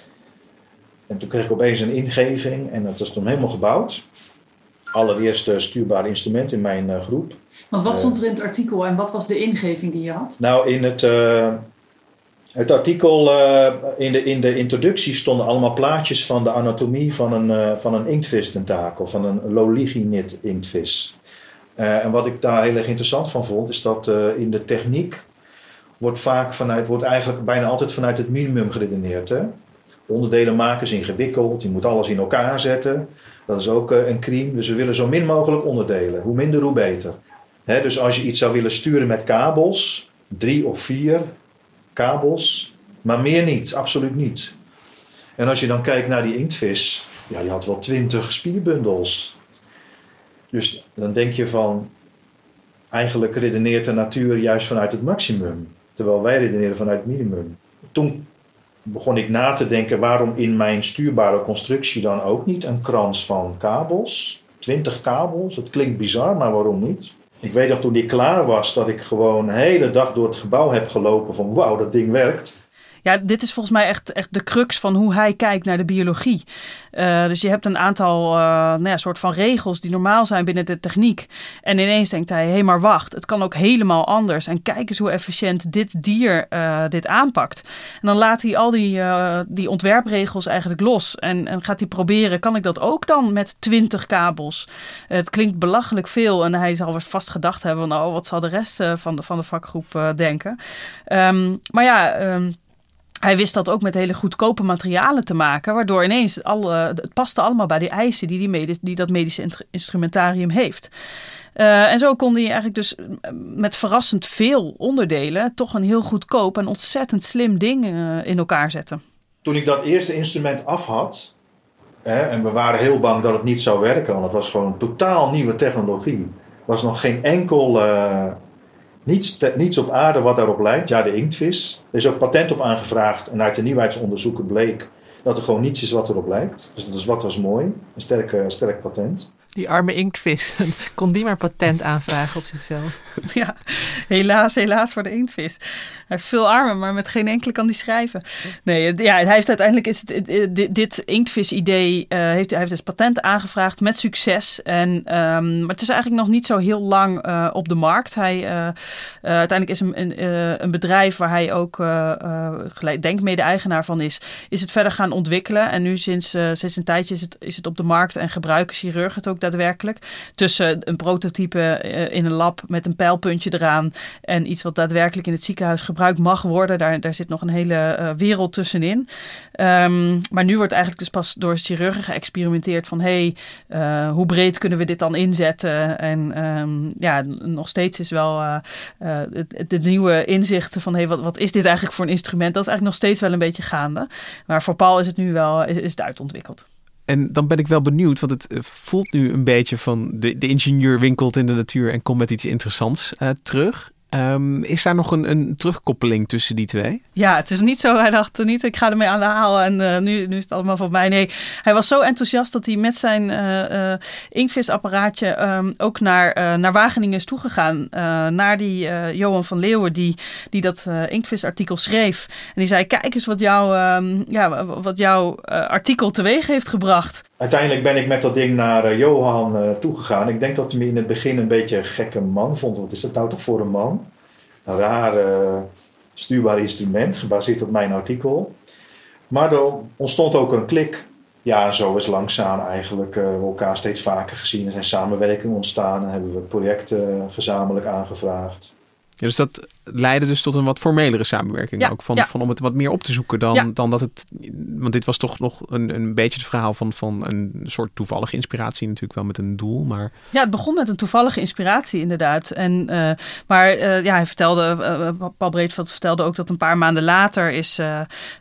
En toen kreeg ik opeens een ingeving en dat is toen helemaal gebouwd. Allereerst uh, stuurbare instrument in mijn uh, groep. Want wat stond er in het artikel en wat was de ingeving die je had? Nou, in het, uh, het artikel, uh, in, de, in de introductie stonden allemaal plaatjes van de anatomie van een, uh, van een inktvis-tentakel, van een Loliginid inktvis. Uh, en wat ik daar heel erg interessant van vond, is dat uh, in de techniek wordt vaak vanuit, wordt eigenlijk bijna altijd vanuit het minimum geredeneerd. Hè? Onderdelen maken is ingewikkeld, je moet alles in elkaar zetten. Dat is ook uh, een crime. Dus we willen zo min mogelijk onderdelen. Hoe minder, hoe beter. Hè, dus als je iets zou willen sturen met kabels, drie of vier kabels, maar meer niet, absoluut niet. En als je dan kijkt naar die inktvis, ja, die had wel twintig spierbundels. Dus dan denk je van, eigenlijk redeneert de natuur juist vanuit het maximum, terwijl wij redeneren vanuit het minimum. Toen begon ik na te denken, waarom in mijn stuurbare constructie dan ook niet een krans van kabels? twintig kabels, dat klinkt bizar, maar waarom niet? Ik weet dat toen ik klaar was, dat ik gewoon een hele dag door het gebouw heb gelopen van wauw, dat ding werkt. Ja, dit is volgens mij echt, echt de crux van hoe hij kijkt naar de biologie. Uh, dus je hebt een aantal uh, nou ja, soort van regels die normaal zijn binnen de techniek. En ineens denkt hij, hé hey, maar wacht, het kan ook helemaal anders. En kijk eens hoe efficiënt dit dier uh, dit aanpakt. En dan laat hij al die, uh, die ontwerpregels eigenlijk los. En, en gaat hij proberen, kan ik dat ook dan met twintig kabels? Uh, het klinkt belachelijk veel. En hij zal vast gedacht hebben van, oh, wat zal de rest uh, van, de, van de vakgroep uh, denken? Um, maar ja... Um, Hij wist dat ook met hele goedkope materialen te maken, waardoor ineens alle, het paste allemaal bij die eisen die, die, medisch, die dat medische instrumentarium heeft. Uh, en zo kon hij eigenlijk dus met verrassend veel onderdelen toch een heel goedkoop en ontzettend slim ding uh, in elkaar zetten. Toen ik dat eerste instrument af had, hè, en we waren heel bang dat het niet zou werken, want het was gewoon totaal nieuwe technologie. Er was nog geen enkel... Uh, Niets, te, niets op aarde wat daarop lijkt. Ja, de inktvis. Er is ook patent op aangevraagd. En uit de nieuwheidsonderzoeken bleek dat er gewoon niets is wat erop lijkt. Dus dat is, wat was mooi. Een sterk, uh, sterk patent. Die arme inktvis. Kon die maar patent aanvragen op zichzelf? Ja, helaas, helaas voor de inktvis. Hij heeft veel armen, maar met geen enkele kan hij schrijven. Nee, ja, hij heeft uiteindelijk is het, dit, dit inktvis-idee, uh, heeft, hij heeft dus patent aangevraagd met succes. En, um, maar het is eigenlijk nog niet zo heel lang uh, op de markt. Hij, uh, uh, uiteindelijk is een, een, uh, een bedrijf waar hij ook uh, uh, denk mede-eigenaar van is, is het verder gaan ontwikkelen. En nu sinds, uh, sinds een tijdje is het, is het op de markt en gebruiken chirurgen het ook daadwerkelijk. Tussen een prototype uh, in een lab met een pijlpuntje eraan en iets wat daadwerkelijk in het ziekenhuis gebruikt mag worden. Daar, daar zit nog een hele uh, wereld tussenin. Um, maar nu wordt eigenlijk dus pas door chirurgen geëxperimenteerd van hé, hey, uh, hoe breed kunnen we dit dan inzetten? En um, ja, nog steeds is wel uh, uh, de, de nieuwe inzichten van hé, hey, wat, wat is dit eigenlijk voor een instrument? Dat is eigenlijk nog steeds wel een beetje gaande. Maar voor Paul is het nu wel is, is het uitontwikkeld. En dan ben ik wel benieuwd, want het voelt nu een beetje van de, de ingenieur winkelt in de natuur en komt met iets interessants uh, terug. Um, is daar nog een, een terugkoppeling tussen die twee? Ja, het is niet zo. Hij dacht niet, ik ga ermee aan de haal en uh, nu, nu is het allemaal van mij. Nee, hij was zo enthousiast dat hij met zijn uh, uh, inktvisapparaatje um, ook naar, uh, naar Wageningen is toegegaan. Uh, naar die uh, Johan van Leeuwen die, die dat uh, inktvisartikel schreef. En die zei, kijk eens wat, jou, um, ja, wat jouw uh, artikel teweeg heeft gebracht. Uiteindelijk ben ik met dat ding naar uh, Johan uh, toegegaan. Ik denk dat hij me in het begin een beetje een gekke man vond. Wat is dat nou toch voor een man? Een raar uh, stuurbaar instrument, gebaseerd op mijn artikel. Maar er ontstond ook een klik. Ja, zo is langzaam eigenlijk uh, we elkaar steeds vaker gezien. Er zijn samenwerkingen ontstaan en hebben we projecten uh, gezamenlijk aangevraagd. Ja, dus dat leidde dus tot een wat formelere samenwerking ja, ook. Van, ja. van om het wat meer op te zoeken dan, ja. dan dat het... Want dit was toch nog een, een beetje het verhaal van, van een soort toevallige inspiratie. Natuurlijk wel met een doel, maar... Ja, het begon met een toevallige inspiratie inderdaad. En, uh, maar uh, ja, hij vertelde... Uh, Paul Breedveld vertelde ook dat een paar maanden later is, uh,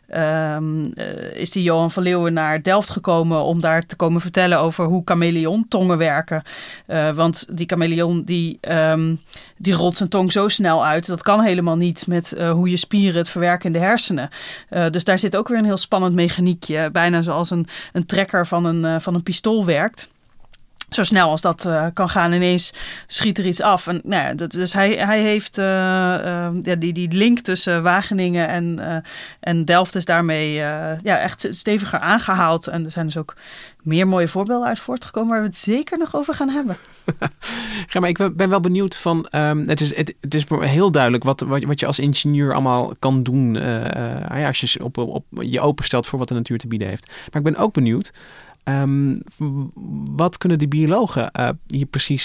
um, uh, is die Johan van Leeuwen naar Delft gekomen om daar te komen vertellen over hoe chameleon-tongen werken. Uh, want die chameleon die, um, die rolt zijn tong zo snel uit. Dat kan helemaal niet met uh, hoe je spieren het verwerken in de hersenen. Uh, dus daar zit ook weer een heel spannend mechaniekje. Bijna zoals een, een trekker van een, uh, van een pistool werkt. Zo snel als dat uh, kan gaan, ineens schiet er iets af. En, nou ja, dat, dus hij, hij heeft uh, uh, ja, die, die link tussen Wageningen en, uh, en Delft is daarmee uh, ja, echt steviger aangehaald. En er zijn dus ook meer mooie voorbeelden uit voortgekomen waar we het zeker nog over gaan hebben. Ja, maar ik ben wel benieuwd van... Um, het, is, het, het is heel duidelijk wat, wat, wat je als ingenieur allemaal kan doen... Uh, uh, als je op, op, je openstelt voor wat de natuur te bieden heeft. Maar ik ben ook benieuwd... Um, wat kunnen de biologen uh, hier precies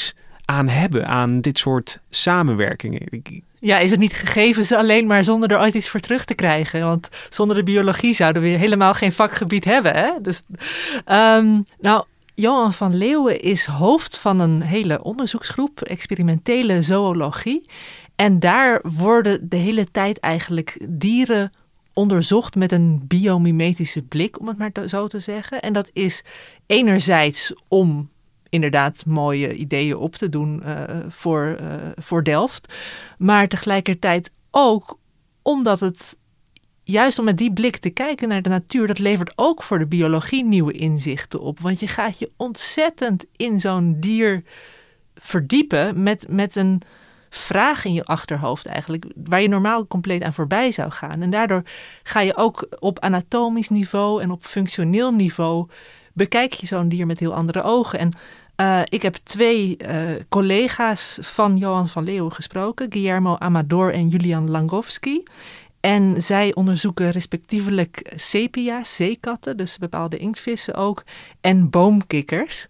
aan hebben, aan dit soort samenwerkingen? Ja, is het niet gegeven ze alleen maar zonder er ooit iets voor terug te krijgen? Want zonder de biologie zouden we helemaal geen vakgebied hebben. Hè? Dus, um, nou, Johan van Leeuwen is hoofd van een hele onderzoeksgroep, experimentele zoologie. En daar worden de hele tijd eigenlijk dieren onderzocht met een biomimetische blik, om het maar zo te zeggen. En dat is enerzijds om inderdaad mooie ideeën op te doen uh, voor, uh, voor Delft. Maar tegelijkertijd ook omdat het, juist om met die blik te kijken naar de natuur, dat levert ook voor de biologie nieuwe inzichten op. Want je gaat je ontzettend in zo'n dier verdiepen met, met een vraag in je achterhoofd eigenlijk, waar je normaal compleet aan voorbij zou gaan. En daardoor ga je ook op anatomisch niveau en op functioneel niveau bekijk je zo'n dier met heel andere ogen. En uh, ik heb twee uh, collega's van Johan van Leeuwen gesproken, Guillermo Amador en Julian Langowski. En zij onderzoeken respectievelijk sepia's, zeekatten, dus bepaalde inktvissen ook, en boomkikkers.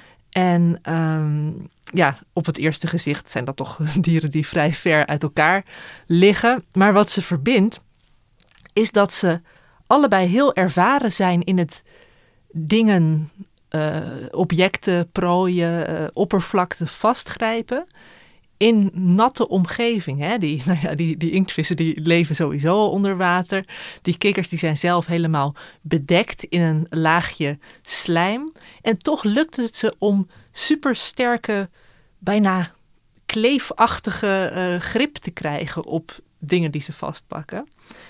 En um, ja, op het eerste gezicht zijn dat toch dieren die vrij ver uit elkaar liggen. Maar wat ze verbindt, is dat ze allebei heel ervaren zijn in het dingen, uh, objecten, prooien, uh, oppervlakte vastgrijpen in natte omgeving. Hè? Die, nou ja, die, die inktvissen die leven sowieso al onder water. Die kikkers die zijn zelf helemaal bedekt in een laagje slijm. En toch lukt het ze om supersterke, bijna kleefachtige uh, grip te krijgen op dingen die ze vastpakken.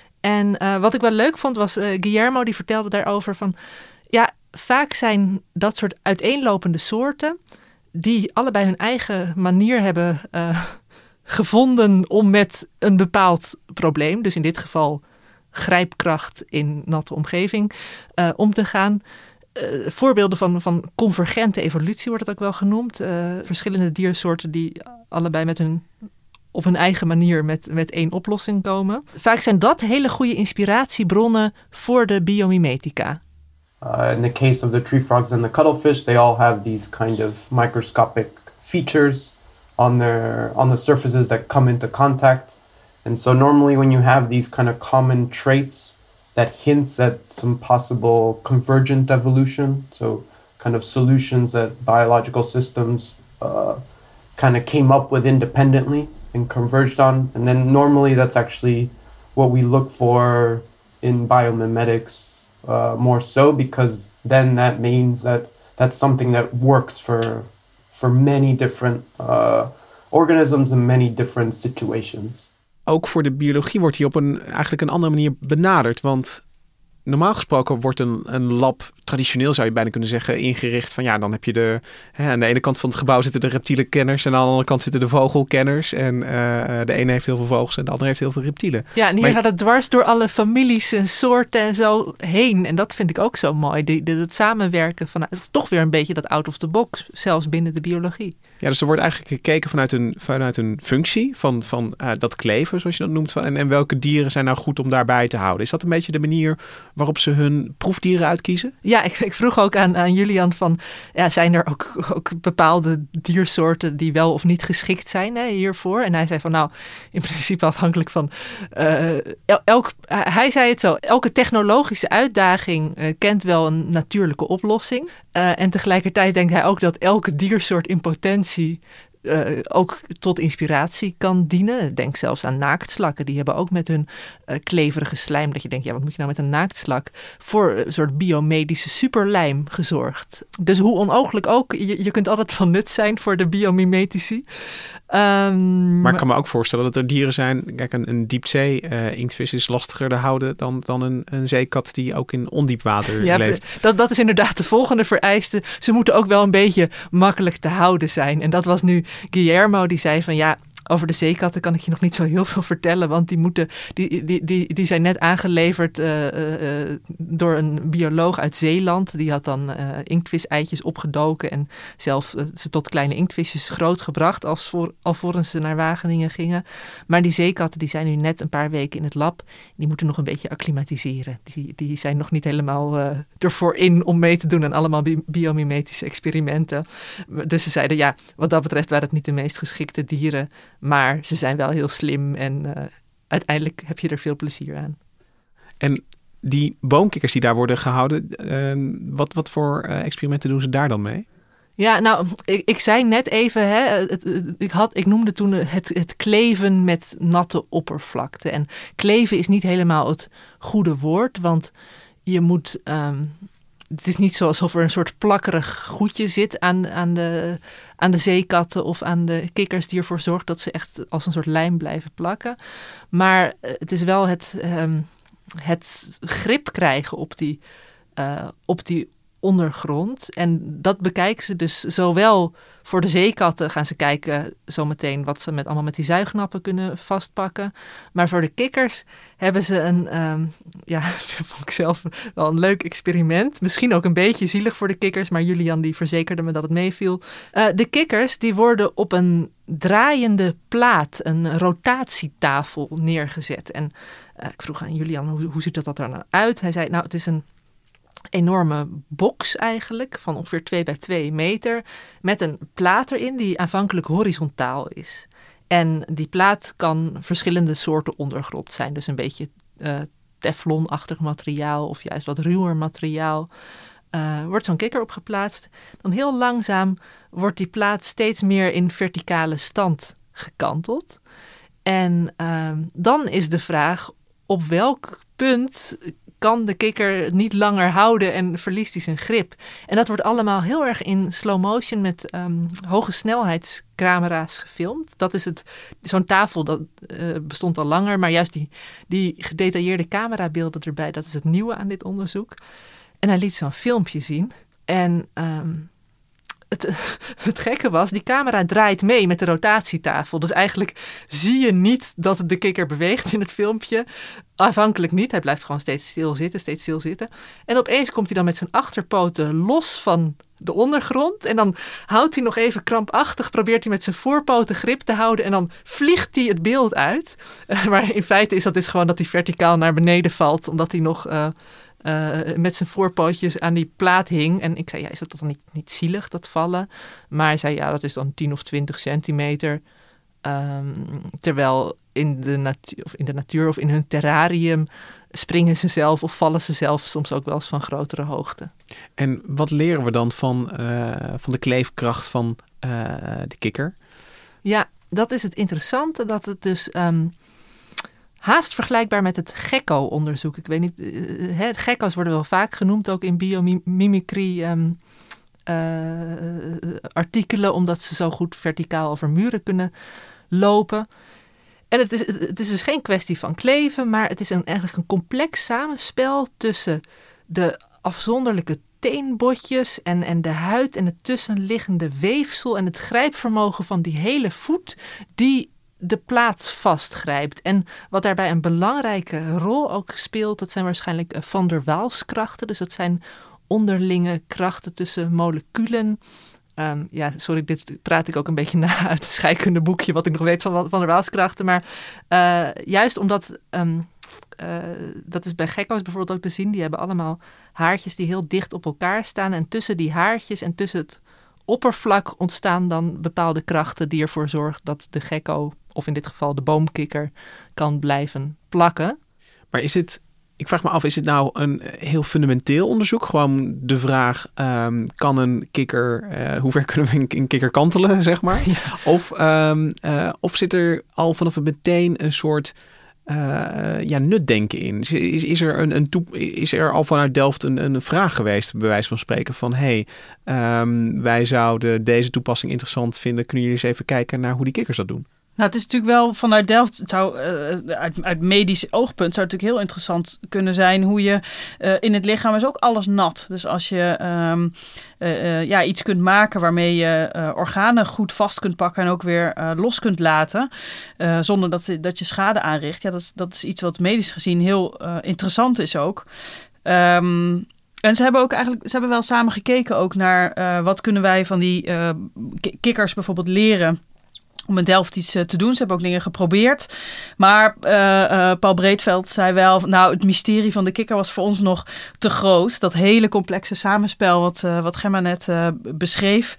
En uh, wat ik wel leuk vond was, uh, Guillermo die vertelde daarover van, ja, vaak zijn dat soort uiteenlopende soorten die allebei hun eigen manier hebben uh, gevonden om met een bepaald probleem, dus in dit geval grijpkracht in natte omgeving, uh, om te gaan. Uh, voorbeelden van, van convergente evolutie wordt het ook wel genoemd. Uh, verschillende diersoorten die allebei met hun, op hun eigen manier met, met één oplossing komen. Vaak zijn dat hele goede inspiratiebronnen voor de biomimetica. Uh, in the case of the tree frogs and the cuttlefish, they all have these kind of microscopic features on their on the surfaces that come into contact. And so normally when you have these kind of common traits, that hints at some possible convergent evolution. So kind of solutions that biological systems uh, kind of came up with independently and converged on. And then normally that's actually what we look for in biomimetics. Uh, more so, because then that means that that's something that works for for many different uh, organisms in many different situations. Ook voor de biologie wordt hier op een eigenlijk een andere manier benaderd, want normaal gesproken wordt een, een lab, traditioneel zou je bijna kunnen zeggen, ingericht van ja, dan heb je de, hè, aan de ene kant van het gebouw zitten de reptielenkenners en aan de andere kant zitten de vogelkenners. En uh, de ene heeft heel veel vogels en de andere heeft heel veel reptielen. Ja, en hier maar gaat het dwars door alle families en soorten en zo heen. En dat vind ik ook zo mooi, die, die, het samenwerken van, het is toch weer een beetje dat out of the box, zelfs binnen de biologie. Ja, dus er wordt eigenlijk gekeken vanuit een, vanuit een functie van, van uh, dat kleven, zoals je dat noemt, van, en, en welke dieren zijn nou goed om daarbij te houden. Is dat een beetje de manier waarop ze hun proefdieren uitkiezen? Ja, ik, ik vroeg ook aan, aan Julian van, ja, zijn er ook, ook bepaalde diersoorten die wel of niet geschikt zijn hè, hiervoor? En hij zei van, nou, in principe afhankelijk van, uh, elk, hij zei het zo, elke technologische uitdaging uh, kent wel een natuurlijke oplossing. Uh, en tegelijkertijd denkt hij ook dat elke diersoort in potentie Uh, ook tot inspiratie kan dienen. Denk zelfs aan naaktslakken. Die hebben ook met hun uh, kleverige slijm, dat je denkt, ja, wat moet je nou met een naaktslak, voor een soort biomedische superlijm gezorgd. Dus hoe onooglijk ook, je, je kunt altijd van nut zijn voor de biomimetici. Um, maar ik kan me ook voorstellen dat er dieren zijn, kijk, een, een diepzee uh, inktvis is lastiger te houden dan, dan een, een zeekat die ook in ondiep water ja, leeft. Dat, dat is inderdaad de volgende vereiste. Ze moeten ook wel een beetje makkelijk te houden zijn. En dat was nu Guillermo die zei van ja, over de zeekatten kan ik je nog niet zo heel veel vertellen, want die, moeten, die, die, die, die zijn net aangeleverd uh, uh, door een bioloog uit Zeeland. Die had dan uh, inktvis-eitjes opgedoken en zelf uh, ze tot kleine inktvisjes grootgebracht als voor, alvorens ze naar Wageningen gingen. Maar die zeekatten die zijn nu net een paar weken in het lab. Die moeten nog een beetje acclimatiseren. Die, die zijn nog niet helemaal uh, ervoor in om mee te doen aan allemaal bi- biomimetische experimenten. Dus ze zeiden, ja, wat dat betreft waren het niet de meest geschikte dieren. Maar ze zijn wel heel slim en uh, uiteindelijk heb je er veel plezier aan. En die boomkikkers die daar worden gehouden, uh, wat, wat voor uh, experimenten doen ze daar dan mee? Ja, nou, ik, ik zei net even, hè, het, het, ik, had, ik noemde toen het, het kleven met natte oppervlakte. En kleven is niet helemaal het goede woord, want je moet... Um, Het is niet zo alsof er een soort plakkerig goedje zit aan, aan, de, aan de zeekatten of aan de kikkers die ervoor zorgt dat ze echt als een soort lijm blijven plakken. Maar het is wel het, um, het grip krijgen op die, uh, op die ondergrond. En dat bekijken ze dus zowel voor de zeekatten gaan ze kijken zometeen wat ze met, allemaal met die zuignappen kunnen vastpakken. Maar voor de kikkers hebben ze een, um, ja, dat vond ik zelf wel een leuk experiment. Misschien ook een beetje zielig voor de kikkers, maar Julian die verzekerde me dat het meeviel. Uh, de kikkers die worden op een draaiende plaat, een rotatietafel neergezet. En uh, ik vroeg aan Julian, hoe, hoe ziet dat er nou uit? Hij zei, nou het is een enorme box eigenlijk, van ongeveer twee bij twee meter, met een plaat erin die aanvankelijk horizontaal is. En die plaat kan verschillende soorten ondergrond zijn, dus een beetje uh, teflonachtig materiaal of juist wat ruwer materiaal. Uh, wordt zo'n kikker op geplaatst. Dan heel langzaam wordt die plaat steeds meer in verticale stand gekanteld. En uh, dan is de vraag, op welk punt kan de kikker niet langer houden en verliest hij zijn grip. En dat wordt allemaal heel erg in slow motion met um, hoge snelheidscamera's gefilmd. Dat is het, zo'n tafel dat uh, bestond al langer, maar juist die, die gedetailleerde camerabeelden erbij, dat is het nieuwe aan dit onderzoek. En hij liet zo'n filmpje zien. En um, het, het gekke was, die camera draait mee met de rotatietafel. Dus eigenlijk zie je niet dat de kikker beweegt in het filmpje. Aanvankelijk niet. Hij blijft gewoon steeds stil zitten, steeds stil zitten. En opeens komt hij dan met zijn achterpoten los van de ondergrond. En dan houdt hij nog even krampachtig, probeert hij met zijn voorpoten grip te houden. En dan vliegt hij het beeld uit. Uh, maar in feite is dat dus gewoon dat hij verticaal naar beneden valt, omdat hij nog Uh, Uh, met zijn voorpootjes aan die plaat hing. En ik zei, ja, is dat dan niet, niet zielig, dat vallen? Maar hij zei, ja, dat is dan tien of twintig centimeter. Um, terwijl in de, natu- of in de natuur of in hun terrarium springen ze zelf of vallen ze zelf soms ook wel eens van grotere hoogte. En wat leren we dan van, uh, van de kleefkracht van uh, de kikker? Ja, dat is het interessante, dat het dus Um, haast vergelijkbaar met het gekko-onderzoek. Ik weet niet, uh, hè, gekko's worden wel vaak genoemd, ook in biomimicry um, uh, artikelen, omdat ze zo goed verticaal over muren kunnen lopen. En het is, het is dus geen kwestie van kleven, maar het is een, eigenlijk een complex samenspel tussen de afzonderlijke teenbotjes en, en de huid en het tussenliggende weefsel en het grijpvermogen van die hele voet die de plaat vastgrijpt. En wat daarbij een belangrijke rol ook speelt, dat zijn waarschijnlijk Van der Waals-krachten. Dus dat zijn onderlinge krachten tussen moleculen. Um, ja, sorry, dit praat ik ook een beetje na uit het scheikundeboekje, wat ik nog weet van Van der Waals-krachten. Maar uh, juist omdat, um, uh, dat is bij gekko's bijvoorbeeld ook te zien, die hebben allemaal haartjes die heel dicht op elkaar staan. En tussen die haartjes en tussen het oppervlak ontstaan dan bepaalde krachten die ervoor zorgen dat de gekko, of in dit geval de boomkikker, kan blijven plakken. Maar is het, ik vraag me af, is het nou een heel fundamenteel onderzoek? Gewoon de vraag, um, kan een kikker, uh, hoe ver kunnen we een, een kikker kantelen, zeg maar? Ja. Of, um, uh, of zit er al vanaf het meteen een soort uh, ja, nutdenken in? Is, is, is, er een, een toep, is er al vanuit Delft een, een vraag geweest, bij wijze van spreken, van hey, um, wij zouden deze toepassing interessant vinden. Kunnen jullie eens even kijken naar hoe die kikkers dat doen? Nou, het is natuurlijk wel vanuit Delft, het zou, uh, uit, uit medisch oogpunt zou het natuurlijk heel interessant kunnen zijn hoe je uh, in het lichaam is ook alles nat. Dus als je um, uh, uh, ja, iets kunt maken waarmee je uh, organen goed vast kunt pakken en ook weer uh, los kunt laten, uh, zonder dat, dat je schade aanricht. Ja, dat is, dat is iets wat medisch gezien heel uh, interessant is ook. Um, En ze hebben ook eigenlijk, ze hebben wel samen gekeken ook naar uh, wat kunnen wij van die uh, k- kikkers bijvoorbeeld leren om in Delft iets uh, te doen. Ze hebben ook dingen geprobeerd. Maar uh, uh, Paul Breedveld zei wel, nou, het mysterie van de kikker was voor ons nog te groot. Dat hele complexe samenspel wat, uh, wat Gemma net uh, beschreef.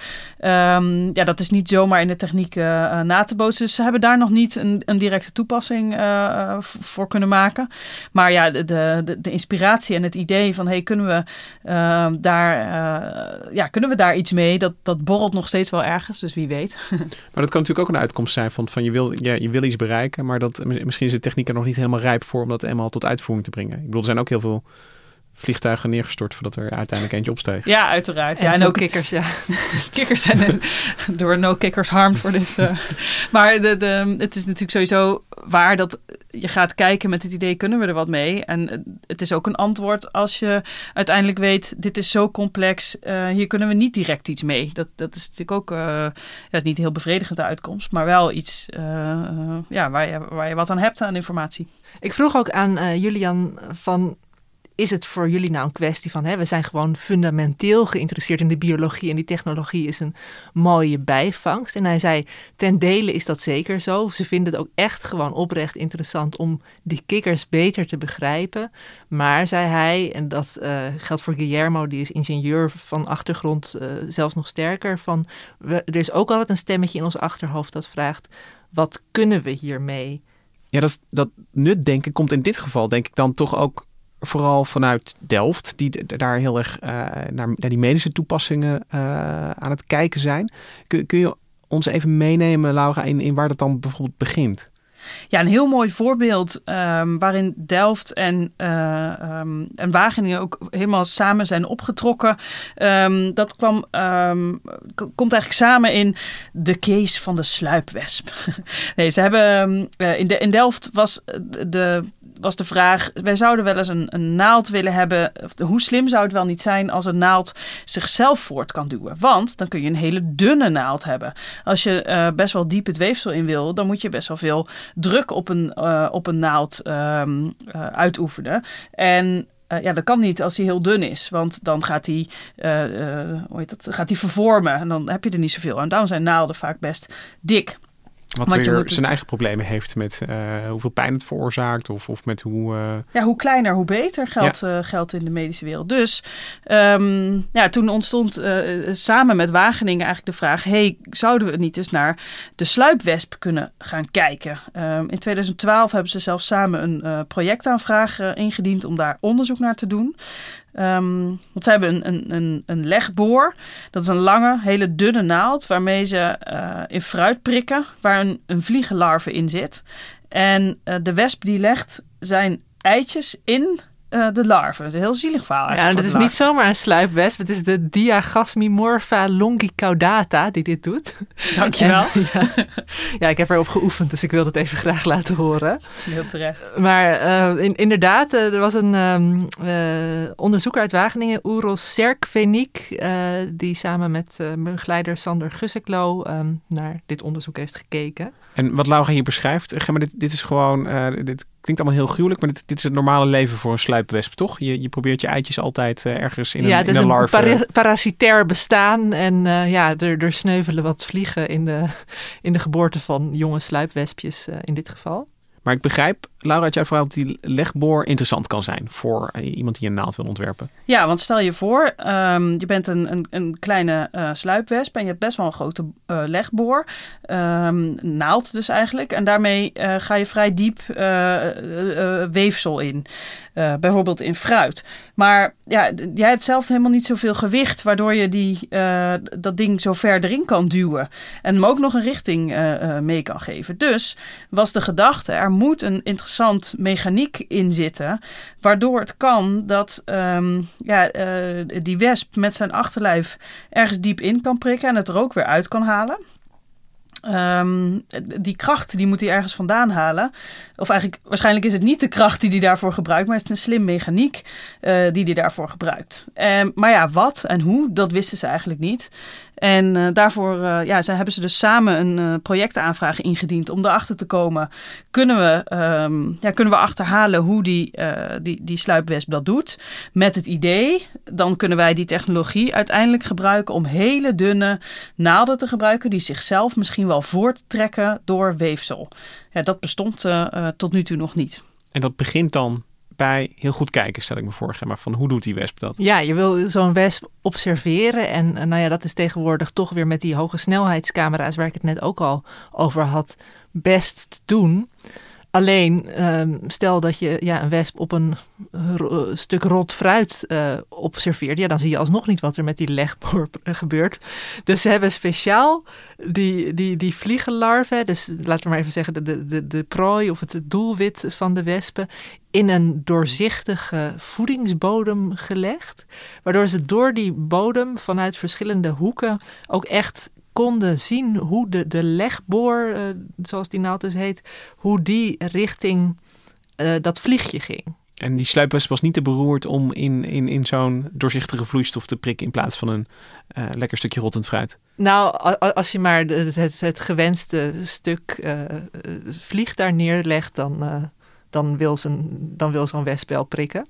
Um, ja, dat is niet zomaar in de techniek uh, uh, na te bootsen. Dus ze hebben daar nog niet een, een directe toepassing uh, voor kunnen maken. Maar ja, de, de, de inspiratie en het idee van, hey, kunnen we uh, daar, uh, ja, kunnen we daar iets mee? Dat, dat borrelt nog steeds wel ergens, dus wie weet. Maar dat kan natuurlijk ook een uitkomst zijn van, van je, wil, ja, je wil iets bereiken, maar dat, misschien is de techniek er nog niet helemaal rijp voor om dat eenmaal tot uitvoering te brengen. Ik bedoel, er zijn ook heel veel vliegtuigen neergestort voordat er uiteindelijk eentje opsteeg. Ja, uiteraard. En, ja, en ook kikkers, ja. Kikkers zijn er door no kikkers harmed voor dus. Uh, maar de, de, het is natuurlijk sowieso waar dat je gaat kijken met het idee, kunnen we er wat mee? En het is ook een antwoord als je uiteindelijk weet, dit is zo complex, uh, hier kunnen we niet direct iets mee. Dat, dat is natuurlijk ook uh, ja, is niet heel bevredigend de uitkomst, maar wel iets uh, uh, ja, waar, je, waar je wat aan hebt aan informatie. Ik vroeg ook aan uh, Julian van, is het voor jullie nou een kwestie van, hè, we zijn gewoon fundamenteel geïnteresseerd in de biologie en die technologie is een mooie bijvangst. En hij zei, ten dele is dat zeker zo. Ze vinden het ook echt gewoon oprecht interessant om die kikkers beter te begrijpen. Maar, zei hij, en dat uh, geldt voor Guillermo, die is ingenieur van achtergrond, uh, zelfs nog sterker, van, we, er is ook altijd een stemmetje in ons achterhoofd dat vraagt, wat kunnen we hiermee? Ja, dat, dat nutdenken komt in dit geval denk ik dan toch ook vooral vanuit Delft, die daar heel erg uh, naar, naar die medische toepassingen uh, aan het kijken zijn. Kun, kun je ons even meenemen, Laura, in, in waar dat dan bijvoorbeeld begint? Ja, een heel mooi voorbeeld um, waarin Delft en, uh, um, en Wageningen ook helemaal samen zijn opgetrokken. Um, dat kwam, um, k- komt eigenlijk samen in de case van de sluipwesp. nee, ze hebben um, in, de, in Delft was de... was de vraag, wij zouden wel eens een, een naald willen hebben. Hoe slim zou het wel niet zijn als een naald zichzelf voort kan duwen? Want dan kun je een hele dunne naald hebben. Als je uh, best wel diep het weefsel in wil, dan moet je best wel veel druk op een, uh, op een naald um, uh, uitoefenen. En Uh, ja, dat kan niet als hij heel dun is, want dan gaat hij, uh, uh, hoe heet dat, gaat hij vervormen en dan heb je er niet zoveel aan. Daarom zijn naalden vaak best dik. Wat Want weer moet... zijn eigen problemen heeft met uh, hoeveel pijn het veroorzaakt of, of met hoe... Uh... Ja, hoe kleiner, hoe beter geldt, ja. uh, geldt in de medische wereld. Dus um, ja, toen ontstond uh, samen met Wageningen eigenlijk de vraag, hey, zouden we niet eens naar de sluipwesp kunnen gaan kijken? Um, in twintig twaalf hebben ze zelfs samen een uh, projectaanvraag uh, ingediend om daar onderzoek naar te doen. Um, want ze hebben een, een, een, een legboor. Dat is een lange, hele dunne naald waarmee ze uh, in fruit prikken waar een, een vliegenlarve in zit. En uh, de wesp die legt zijn eitjes in uh, de larve. Dat is een heel zielig verhaal. Ja, dat is niet zomaar een sluipwesp. Het is de Diagasmimorpha longicaudata die dit doet. Dankjewel. En, ja, ja, ik heb erop geoefend, dus ik wil het even graag laten horen. Heel terecht. Maar uh, in, inderdaad, uh, er was een um, uh, onderzoeker uit Wageningen, Uros Serkvenik, uh, die samen met uh, begeleider Sander Gusseklo um, naar dit onderzoek heeft gekeken. En wat Laura hier beschrijft, Gemma, dit, dit is gewoon, uh, dit klinkt allemaal heel gruwelijk, maar dit, dit is het normale leven voor een sluipwesp, toch? Je, je probeert je eitjes altijd uh, ergens in een, ja, het in is een een larve. para- parasitair bestaan en uh, ja, er, er sneuvelen wat vliegen in de, in de geboorte van jonge sluipwespjes uh, in dit geval. Maar ik begrijp, Laura, uit jouw verhaal dat die legboor interessant kan zijn voor iemand die een naald wil ontwerpen. Ja, want stel je voor, um, je bent een, een, een kleine uh, sluipwesp en je hebt best wel een grote uh, legboor. Um, naald dus eigenlijk. En daarmee uh, ga je vrij diep uh, uh, uh, weefsel in. Uh, bijvoorbeeld in fruit. Maar ja, jij hebt zelf helemaal niet zoveel gewicht, waardoor je die, uh, dat ding zo ver erin kan duwen. En hem ook nog een richting uh, uh, mee kan geven. Dus was de gedachte, er moet een interessant mechaniek in zitten, waardoor het kan dat um, ja, uh, die wesp met zijn achterlijf ergens diep in kan prikken en het er ook weer uit kan halen. Um, die kracht die moet hij ergens vandaan halen. Of eigenlijk, waarschijnlijk is het niet de kracht die hij daarvoor gebruikt, maar het is een slim mechaniek uh, die hij daarvoor gebruikt. Um, maar ja, wat en hoe, dat wisten ze eigenlijk niet. En uh, daarvoor uh, ja, ze, hebben ze dus samen een uh, projectaanvraag ingediend om erachter te komen. Kunnen we, um, ja, kunnen we achterhalen hoe die, uh, die, die sluipwesp dat doet? Met het idee, dan kunnen wij die technologie uiteindelijk gebruiken om hele dunne naalden te gebruiken die zichzelf misschien wel voorttrekken door weefsel. Ja, dat bestond uh, uh, tot nu toe nog niet. En dat begint dan bij heel goed kijken, stel ik me voor. Maar van hoe doet die wesp dat? Ja, je wil zo'n wesp observeren. En uh, nou ja, dat is tegenwoordig toch weer met die hoge snelheidscamera's, waar ik het net ook al over had, best te doen. Alleen, um, stel dat je ja, een wesp op een ro- stuk rot fruit uh, observeert. Ja, dan zie je alsnog niet wat er met die legboor gebeurt. Dus ze hebben speciaal die, die, die vliegenlarven, dus laten we maar even zeggen de, de, de, de prooi of het doelwit van de wespen, in een doorzichtige voedingsbodem gelegd. Waardoor ze door die bodem vanuit verschillende hoeken ook echt konden zien hoe de, de legboor, uh, zoals die naald dus heet, hoe die richting uh, dat vliegje ging. En die sluipwesp was niet te beroerd om in, in, in zo'n doorzichtige vloeistof te prikken in plaats van een uh, lekker stukje rottend fruit? Nou, als je maar het, het, het gewenste stuk uh, vlieg daar neerlegt, dan, uh, dan, wil zo'n, dan wil zo'n wesp wel prikken.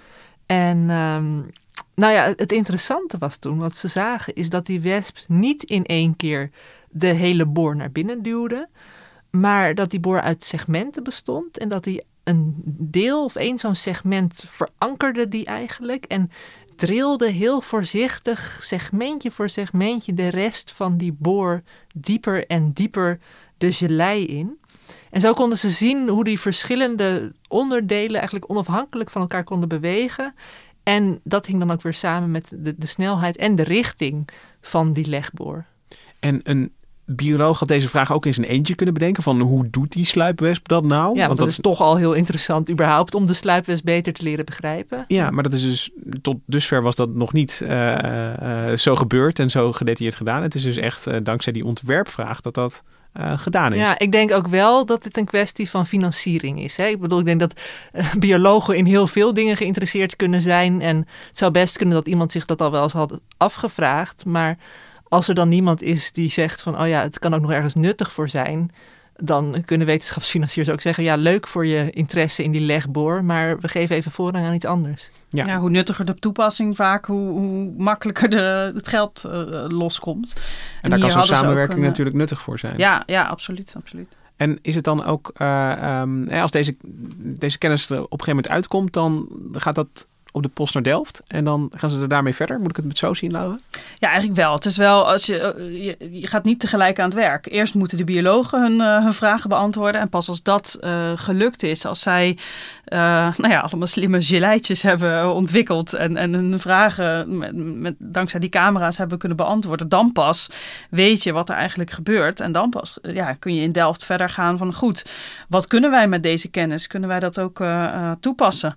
En Um, Nou ja, het interessante was toen, wat ze zagen, is dat die wesp niet in één keer de hele boor naar binnen duwde, maar dat die boor uit segmenten bestond en dat die een deel of één zo'n segment verankerde die eigenlijk en drilde heel voorzichtig segmentje voor segmentje de rest van die boor dieper en dieper de gelei in. En zo konden ze zien hoe die verschillende onderdelen eigenlijk onafhankelijk van elkaar konden bewegen. En dat hing dan ook weer samen met de, de snelheid en de richting van die legboor. En een bioloog had deze vraag ook in zijn eentje kunnen bedenken van hoe doet die sluipwesp dat nou? Ja, want, want dat, dat is toch al heel interessant überhaupt om de sluipwesp beter te leren begrijpen. Ja, maar dat is dus tot dusver was dat nog niet uh, uh, zo gebeurd en zo gedetailleerd gedaan. Het is dus echt uh, dankzij die ontwerpvraag dat dat Uh, gedaan is. Ja, ik denk ook wel dat het een kwestie van financiering is. Hè? Ik bedoel, ik denk dat uh, biologen in heel veel dingen geïnteresseerd kunnen zijn. En het zou best kunnen dat iemand zich dat al wel eens had afgevraagd. Maar als er dan niemand is die zegt van, oh ja, het kan ook nog ergens nuttig voor zijn, dan kunnen wetenschapsfinanciers ook zeggen, ja, leuk voor je interesse in die legboor, maar we geven even voorrang aan iets anders. Ja, ja, hoe nuttiger de toepassing vaak, hoe, hoe makkelijker de, het geld uh, loskomt. En, en daar kan zo'n samenwerking een, natuurlijk nuttig voor zijn. Ja, ja, absoluut, absoluut. En is het dan ook, uh, um, als deze, deze kennis er op een gegeven moment uitkomt, dan gaat dat op de post naar Delft en dan gaan ze er daarmee verder? Moet ik het met zo zien, Laura? Ja, eigenlijk wel. Het is wel, als je, je, je gaat niet tegelijk aan het werk. Eerst moeten de biologen hun, uh, hun vragen beantwoorden. En pas als dat uh, gelukt is, als zij uh, nou ja, allemaal slimme geleitjes hebben ontwikkeld en, en hun vragen met, met, dankzij die camera's hebben kunnen beantwoorden, dan pas weet je wat er eigenlijk gebeurt. En dan pas ja, kun je in Delft verder gaan van goed, wat kunnen wij met deze kennis? Kunnen wij dat ook uh, uh, toepassen?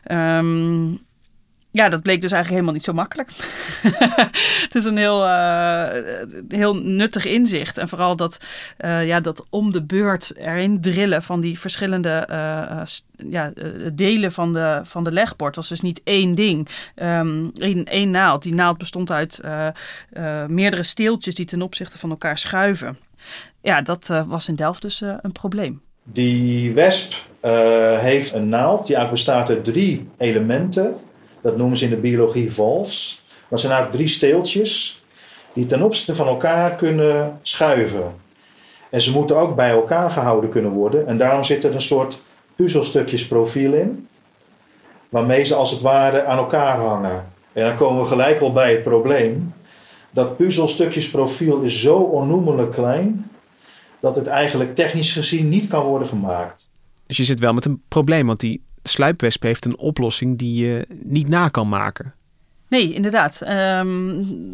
Um, Ja, dat bleek dus eigenlijk helemaal niet zo makkelijk. Het is een heel, uh, heel nuttig inzicht. En vooral dat, uh, ja, dat om de beurt erin drillen van die verschillende uh, st- ja, uh, delen van de, van de legboor. Het was dus niet één ding. Um, één, één naald. Die naald bestond uit uh, uh, meerdere steeltjes die ten opzichte van elkaar schuiven. Ja, dat uh, was in Delft dus uh, een probleem. Die wesp uh, heeft een naald die eigenlijk bestaat uit drie elementen. Dat noemen ze in de biologie valves. Dat zijn eigenlijk drie steeltjes die ten opzichte van elkaar kunnen schuiven. En ze moeten ook bij elkaar gehouden kunnen worden. En daarom zit er een soort puzzelstukjesprofiel in, waarmee ze als het ware aan elkaar hangen. En dan komen we gelijk al bij het probleem. Dat puzzelstukjesprofiel is zo onnoemelijk klein dat het eigenlijk technisch gezien niet kan worden gemaakt. Dus je zit wel met een probleem, want die sluipwesp heeft een oplossing die je niet na kan maken. Nee, inderdaad. Um,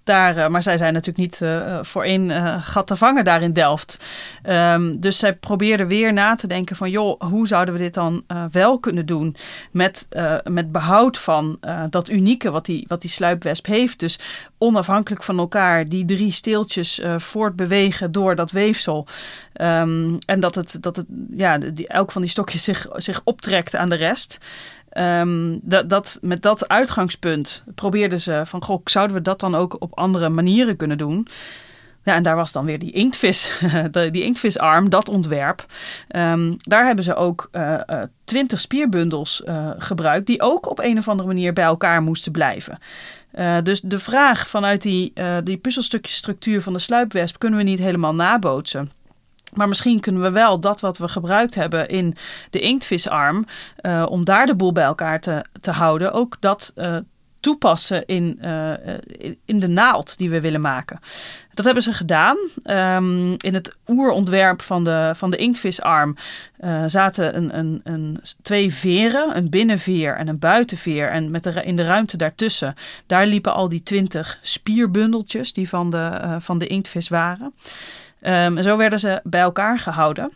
daar, uh, maar zij zijn natuurlijk niet uh, voor één uh, gat te vangen daar in Delft. Um, dus zij probeerden weer na te denken van, joh, hoe zouden we dit dan uh, wel kunnen doen met, uh, met behoud van uh, dat unieke wat die, wat die sluipwesp heeft. Dus onafhankelijk van elkaar die drie steeltjes uh, voortbewegen door dat weefsel. Um, en dat het, dat het ja, die, elk van die stokjes zich, zich optrekt aan de rest. Um, dat, dat, met dat uitgangspunt probeerden ze van, goh, zouden we dat dan ook op andere manieren kunnen doen? Ja, en daar was dan weer die inktvis, die inktvisarm, dat ontwerp. Um, daar hebben ze ook twintig uh, uh, spierbundels uh, gebruikt die ook op een of andere manier bij elkaar moesten blijven. Uh, dus de vraag vanuit die, uh, die puzzelstukjesstructuur van de sluipwesp kunnen we niet helemaal nabootsen. Maar misschien kunnen we wel dat wat we gebruikt hebben in de inktvisarm, uh, om daar de boel bij elkaar te, te houden, ook dat uh, toepassen in, uh, in de naald die we willen maken. Dat hebben ze gedaan. Um, in het oerontwerp van de, van de inktvisarm uh, zaten een, een, een, twee veren, een binnenveer en een buitenveer. En met de, in de ruimte daartussen, daar liepen al die twintig spierbundeltjes die van de, uh, van de inktvis waren. Um, en zo werden ze bij elkaar gehouden.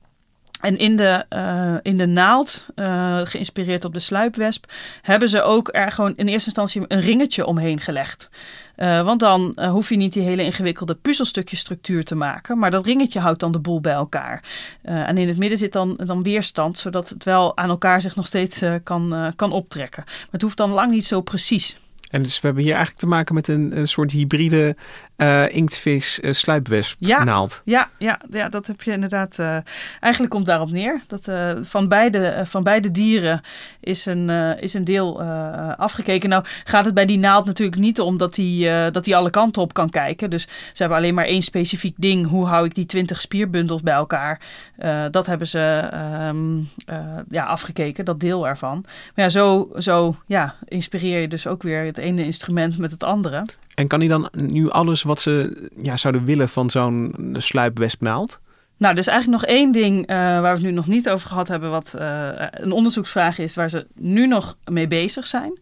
En in de, uh, in de naald, uh, geïnspireerd op de sluipwesp, hebben ze ook er gewoon in eerste instantie een ringetje omheen gelegd. Uh, want dan uh, hoef je niet die hele ingewikkelde puzzelstukjesstructuur te maken. Maar dat ringetje houdt dan de boel bij elkaar. Uh, en in het midden zit dan, dan weerstand, zodat het wel aan elkaar zich nog steeds uh, kan, uh, kan optrekken. Maar het hoeft dan lang niet zo precies. En dus we hebben hier eigenlijk te maken met een, een soort hybride uh, inktvis uh, sluipwesp ja, naald. Ja, ja, ja, dat heb je inderdaad. Uh, eigenlijk komt daarop neer. Dat uh, van, beide, uh, van beide dieren is een, uh, is een deel uh, afgekeken. Nou gaat het bij die naald natuurlijk niet om dat die, uh, dat die alle kanten op kan kijken. Dus ze hebben alleen maar één specifiek ding. Hoe hou ik die twintig spierbundels bij elkaar? Uh, dat hebben ze um, uh, ja, afgekeken, dat deel ervan. Maar ja, zo, zo ja, inspireer je dus ook weer het ene instrument met het andere. En kan hij dan nu alles wat ze ja, zouden willen van zo'n sluipwespnaald? Nou, er is eigenlijk nog één ding uh, waar we het nu nog niet over gehad hebben, wat uh, een onderzoeksvraag is waar ze nu nog mee bezig zijn.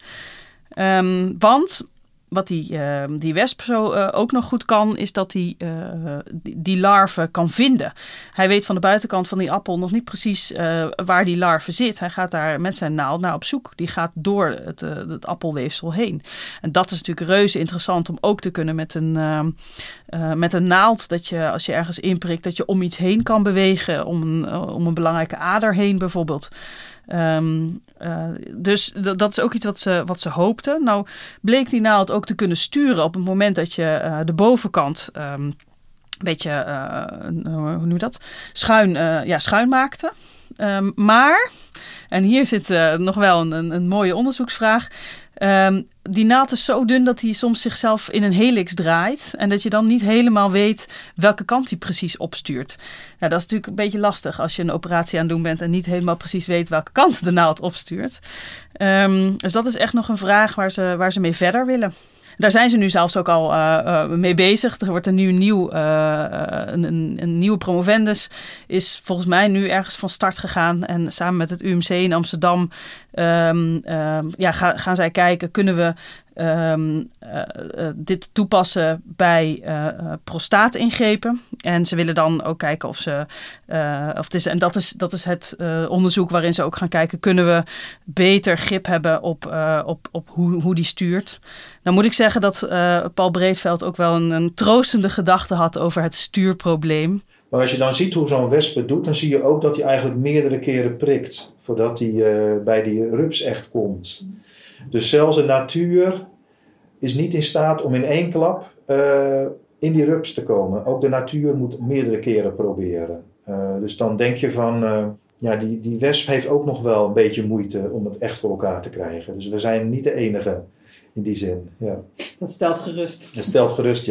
Um, want wat die, uh, die wesp zo uh, ook nog goed kan, is dat hij uh, die, die larve kan vinden. Hij weet van de buitenkant van die appel nog niet precies uh, waar die larve zit. Hij gaat daar met zijn naald naar op zoek. Die gaat door het, uh, het appelweefsel heen. En dat is natuurlijk reuze interessant om ook te kunnen met een, uh, uh, met een naald. Dat je als je ergens inprikt, dat je om iets heen kan bewegen. Om een, uh, om een belangrijke ader heen bijvoorbeeld. Um, uh, dus d- dat is ook iets wat ze, wat ze hoopten. Nou bleek die naald ook te kunnen sturen op het moment dat je uh, de bovenkant um, een beetje, uh, hoe noem je dat, schuin, uh, ja, schuin maakte. Um, maar, en hier zit uh, nog wel een, een, een mooie onderzoeksvraag. Um, die naald is zo dun dat hij soms zichzelf in een helix draait. En dat je dan niet helemaal weet welke kant hij precies opstuurt. Nou, dat is natuurlijk een beetje lastig als je een operatie aan het doen bent en niet helemaal precies weet welke kant de naald opstuurt. Um, dus dat is echt nog een vraag waar ze, waar ze mee verder willen. Daar zijn ze nu zelfs ook al uh, uh, mee bezig. Er wordt er nu een, nieuw, uh, een, een, een nieuwe promovendus. Is volgens mij nu ergens van start gegaan. En samen met het U M C in Amsterdam um, um, ja, ga, gaan zij kijken. Kunnen we um, uh, uh, dit toepassen bij uh, uh, prostaatingrepen? En ze willen dan ook kijken of ze... Uh, of het is, en dat is, dat is het uh, onderzoek waarin ze ook gaan kijken. Kunnen we beter grip hebben op, uh, op, op hoe, hoe die stuurt? Nou moet ik zeggen dat uh, Paul Breedveld ook wel een, een troostende gedachte had over het stuurprobleem. Maar als je dan ziet hoe zo'n wesp het doet, dan zie je ook dat hij eigenlijk meerdere keren prikt voordat hij uh, bij die rups echt komt. Dus zelfs de natuur is niet in staat om in één klap uh, in die rups te komen. Ook de natuur moet meerdere keren proberen. Uh, dus dan denk je van, uh, ja, die, die wesp heeft ook nog wel een beetje moeite om het echt voor elkaar te krijgen. Dus we zijn niet de enige in die zin. Ja. Dat stelt gerust. Dat stelt gerust, ja.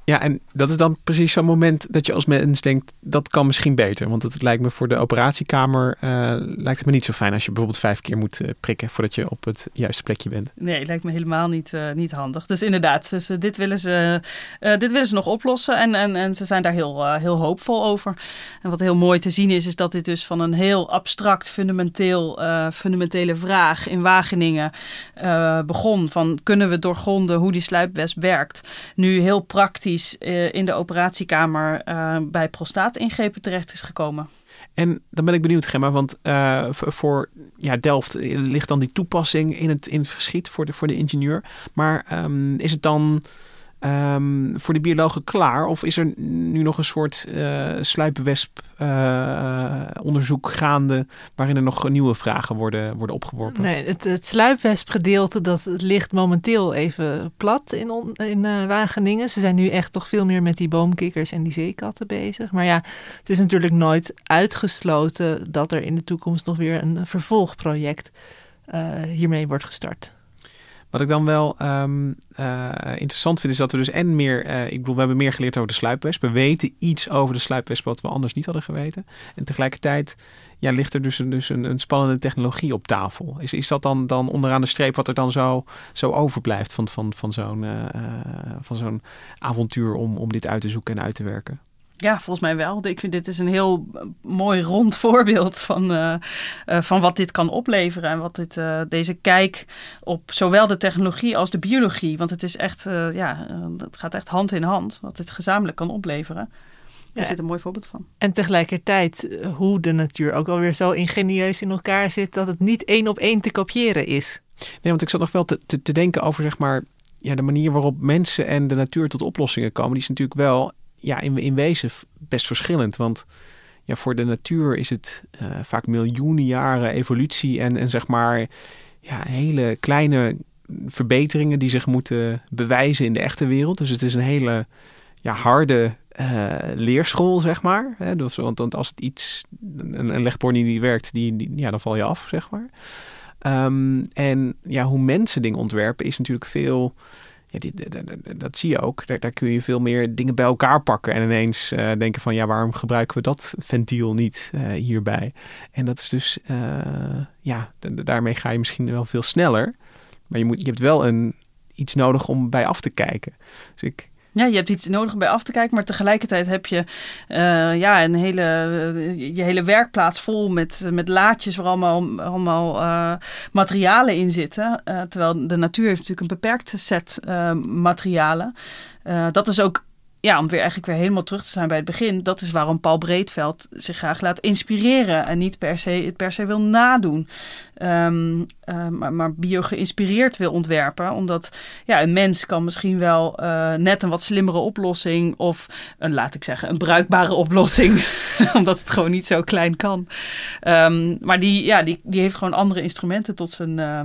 Ja, en dat is dan precies zo'n moment dat je als mens denkt, dat kan misschien beter. Want het lijkt me voor de operatiekamer, uh, lijkt het me niet zo fijn als je bijvoorbeeld vijf keer moet uh, prikken voordat je op het juiste plekje bent. Nee, het lijkt me helemaal niet, uh, niet handig. Dus inderdaad, dus, uh, dit, willen ze, uh, dit willen ze nog oplossen en, en, en ze zijn daar heel, uh, heel hoopvol over. En wat heel mooi te zien is, is dat dit dus van een heel abstract, fundamenteel, uh, fundamentele vraag in Wageningen uh, begon. Van kunnen we doorgronden hoe die sluipwesp werkt? Nu heel praktisch Uh, in de operatiekamer uh, bij prostaatingrepen terecht is gekomen. En dan ben ik benieuwd, Gemma, want uh, voor, voor ja, Delft ligt dan die toepassing in het, in het verschiet voor de, voor de ingenieur. Maar um, is het dan um, voor de biologen klaar? Of is er nu nog een soort uh, sluipwesp uh, onderzoek gaande waarin er nog nieuwe vragen worden, worden opgeworpen? Nee, het, het sluipwespgedeelte dat ligt momenteel even plat in, on, in uh, Wageningen. Ze zijn nu echt toch veel meer met die boomkikkers en die zeekatten bezig. Maar ja, het is natuurlijk nooit uitgesloten dat er in de toekomst nog weer een vervolgproject uh, hiermee wordt gestart. Wat ik dan wel um, uh, interessant vind is dat we dus en meer... Uh, ik bedoel, we hebben meer geleerd over de sluipwesp. We weten iets over de sluipwesp wat we anders niet hadden geweten. En tegelijkertijd ja, ligt er dus, een, dus een, een spannende technologie op tafel. Is, is dat dan, dan onderaan de streep wat er dan zo, zo overblijft van, van, van, zo'n, uh, van zo'n avontuur om, om dit uit te zoeken en uit te werken? Ja, volgens mij wel. Ik vind dit is een heel mooi rond voorbeeld van, uh, uh, van wat dit kan opleveren. En wat dit, uh, deze kijk op zowel de technologie als de biologie. Want het is echt, uh, ja, uh, het gaat echt hand in hand. Wat dit gezamenlijk kan opleveren. Daar ja. zit een mooi voorbeeld van. En tegelijkertijd hoe de natuur ook alweer zo ingenieus in elkaar zit dat het niet één op één te kopiëren is. Nee, want ik zat nog wel te, te, te denken over zeg maar, ja, de manier waarop mensen en de natuur tot oplossingen komen. Die is natuurlijk wel... Ja, in, in wezen best verschillend. Want ja, voor de natuur is het uh, vaak miljoenen jaren evolutie en, en zeg maar ja, hele kleine verbeteringen die zich moeten bewijzen in de echte wereld. Dus het is een hele ja, harde uh, leerschool, zeg maar. Hè? Dus, want, want als het iets, een, een legboor niet die werkt, die, die, ja, dan val je af, zeg maar. Um, en ja, hoe mensen dingen ontwerpen is natuurlijk veel... Ja, die, dat, dat zie je ook. Daar, daar kun je veel meer dingen bij elkaar pakken. En ineens uh, denken van... ja, waarom gebruiken we dat ventiel niet uh, hierbij? En dat is dus... Uh, ja, d- daarmee ga je misschien wel veel sneller. Maar je, moet, je hebt wel een, iets nodig om bij af te kijken. Dus ik... Ja, je hebt iets nodig om bij af te kijken, maar tegelijkertijd heb je uh, ja, een hele, uh, je hele werkplaats vol met, met laadjes waar allemaal, allemaal uh, materialen in zitten. Uh, terwijl de natuur heeft natuurlijk een beperkte set uh, materialen. Uh, dat is ook, ja, om weer eigenlijk weer helemaal terug te zijn bij het begin. Dat is waarom Paul Breedveld zich graag laat inspireren en niet per se, het per se wil nadoen. Um, uh, maar, maar bio-geïnspireerd wil ontwerpen. Omdat ja, een mens kan misschien wel uh, net een wat slimmere oplossing of een, laat ik zeggen, een bruikbare oplossing. Omdat het gewoon niet zo klein kan. Um, maar die, ja, die, die heeft gewoon andere instrumenten tot zijn, uh,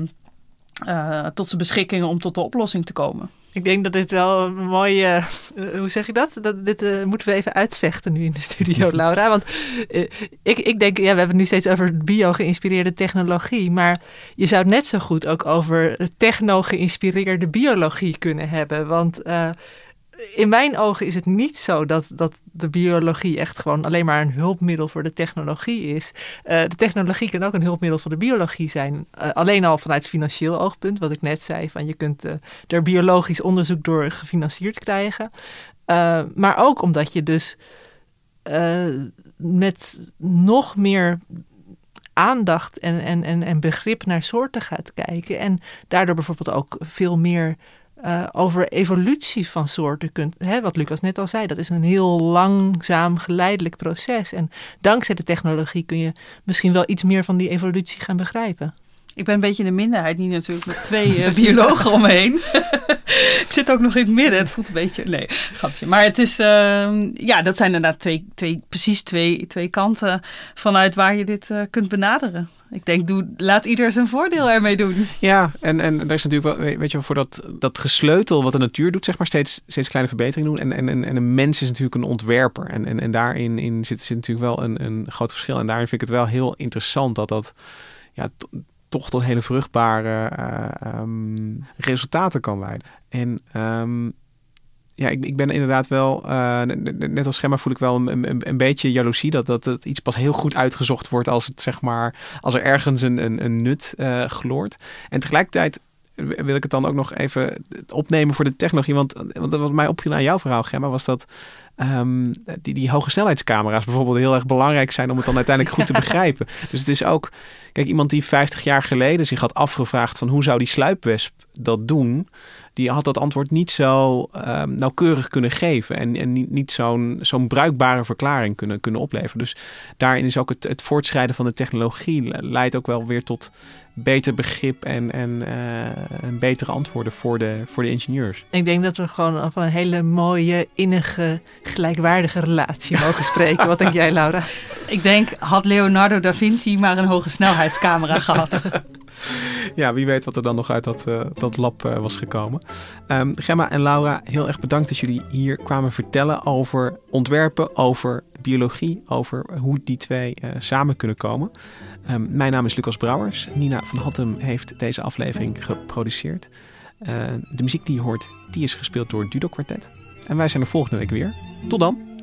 uh, tot zijn beschikking om tot de oplossing te komen. Ik denk dat dit wel een mooie, uh, hoe zeg je dat? dat dit uh, moeten we even uitvechten nu in de studio, Laura. Want uh, ik, ik denk, ja, we hebben het nu steeds over bio-geïnspireerde technologie. Maar je zou het net zo goed ook over techno-geïnspireerde biologie kunnen hebben. Want uh, in mijn ogen is het niet zo dat, dat de biologie echt gewoon alleen maar een hulpmiddel voor de technologie is. Uh, de technologie kan ook een hulpmiddel voor de biologie zijn. Uh, alleen al vanuit financieel oogpunt, wat ik net zei. Van je kunt uh, er biologisch onderzoek door gefinancierd krijgen. Uh, maar ook omdat je dus uh, met nog meer aandacht en, en, en, en begrip naar soorten gaat kijken. En daardoor bijvoorbeeld ook veel meer Uh, over evolutie van soorten kunt, hè, wat Lucas net al zei, dat is een heel langzaam geleidelijk proces. En dankzij de technologie kun je misschien wel iets meer van die evolutie gaan begrijpen. Ik ben een beetje in de minderheid, niet natuurlijk met twee uh, biologen om me heen. Ik zit ook nog in het midden, het voelt een beetje, nee, grapje. Maar het is, uh, ja, dat zijn inderdaad twee, twee, precies twee, twee kanten vanuit waar je dit uh, kunt benaderen. Ik denk, doe, laat ieder zijn voordeel ermee doen. Ja, en, en er is natuurlijk wel, weet je, voor dat, dat gesleutel wat de natuur doet, zeg maar, steeds, steeds kleine verbeteringen doen. En, en, en een mens is natuurlijk een ontwerper. En, en, en daarin in zit, zit natuurlijk wel een, een groot verschil. En daarin vind ik het wel heel interessant dat dat, ja, to, toch tot hele vruchtbare uh, um, resultaten kan leiden. En um, ja, ik, ik ben inderdaad wel, uh, net als Gemma voel ik wel een, een, een beetje jaloezie dat, dat het iets pas heel goed uitgezocht wordt als het zeg maar, als er ergens een, een, een nut uh, gloort. En tegelijkertijd wil ik het dan ook nog even opnemen voor de technologie. Want, want wat mij opviel aan jouw verhaal, Gemma, was dat um, die, die hoge snelheidscamera's bijvoorbeeld heel erg belangrijk zijn om het dan uiteindelijk goed te begrijpen. Dus het is ook, kijk, iemand die vijftig jaar geleden zich had afgevraagd van hoe zou die sluipwesp dat doen, die had dat antwoord niet zo um, nauwkeurig kunnen geven en, en niet, niet zo'n, zo'n bruikbare verklaring kunnen, kunnen opleveren. Dus daarin is ook het, het voortschrijden van de technologie leidt ook wel weer tot beter begrip en, en uh, betere antwoorden voor de, voor de ingenieurs. Ik denk dat we gewoon van een hele mooie, innige, gelijkwaardige relatie mogen spreken. Wat denk jij, Laura? Ik denk, had Leonardo da Vinci maar een hoge snelheidscamera gehad. Ja, wie weet wat er dan nog uit dat, uh, dat lab uh, was gekomen. Um, Gemma en Laura, heel erg bedankt dat jullie hier kwamen vertellen over ontwerpen, over biologie, over hoe die twee uh, samen kunnen komen. Um, mijn naam is Lucas Brouwers. Nina van Hattem heeft deze aflevering geproduceerd. Uh, de muziek die je hoort, die is gespeeld door het Dudok Kwartet. En wij zijn er volgende week weer. Tot dan!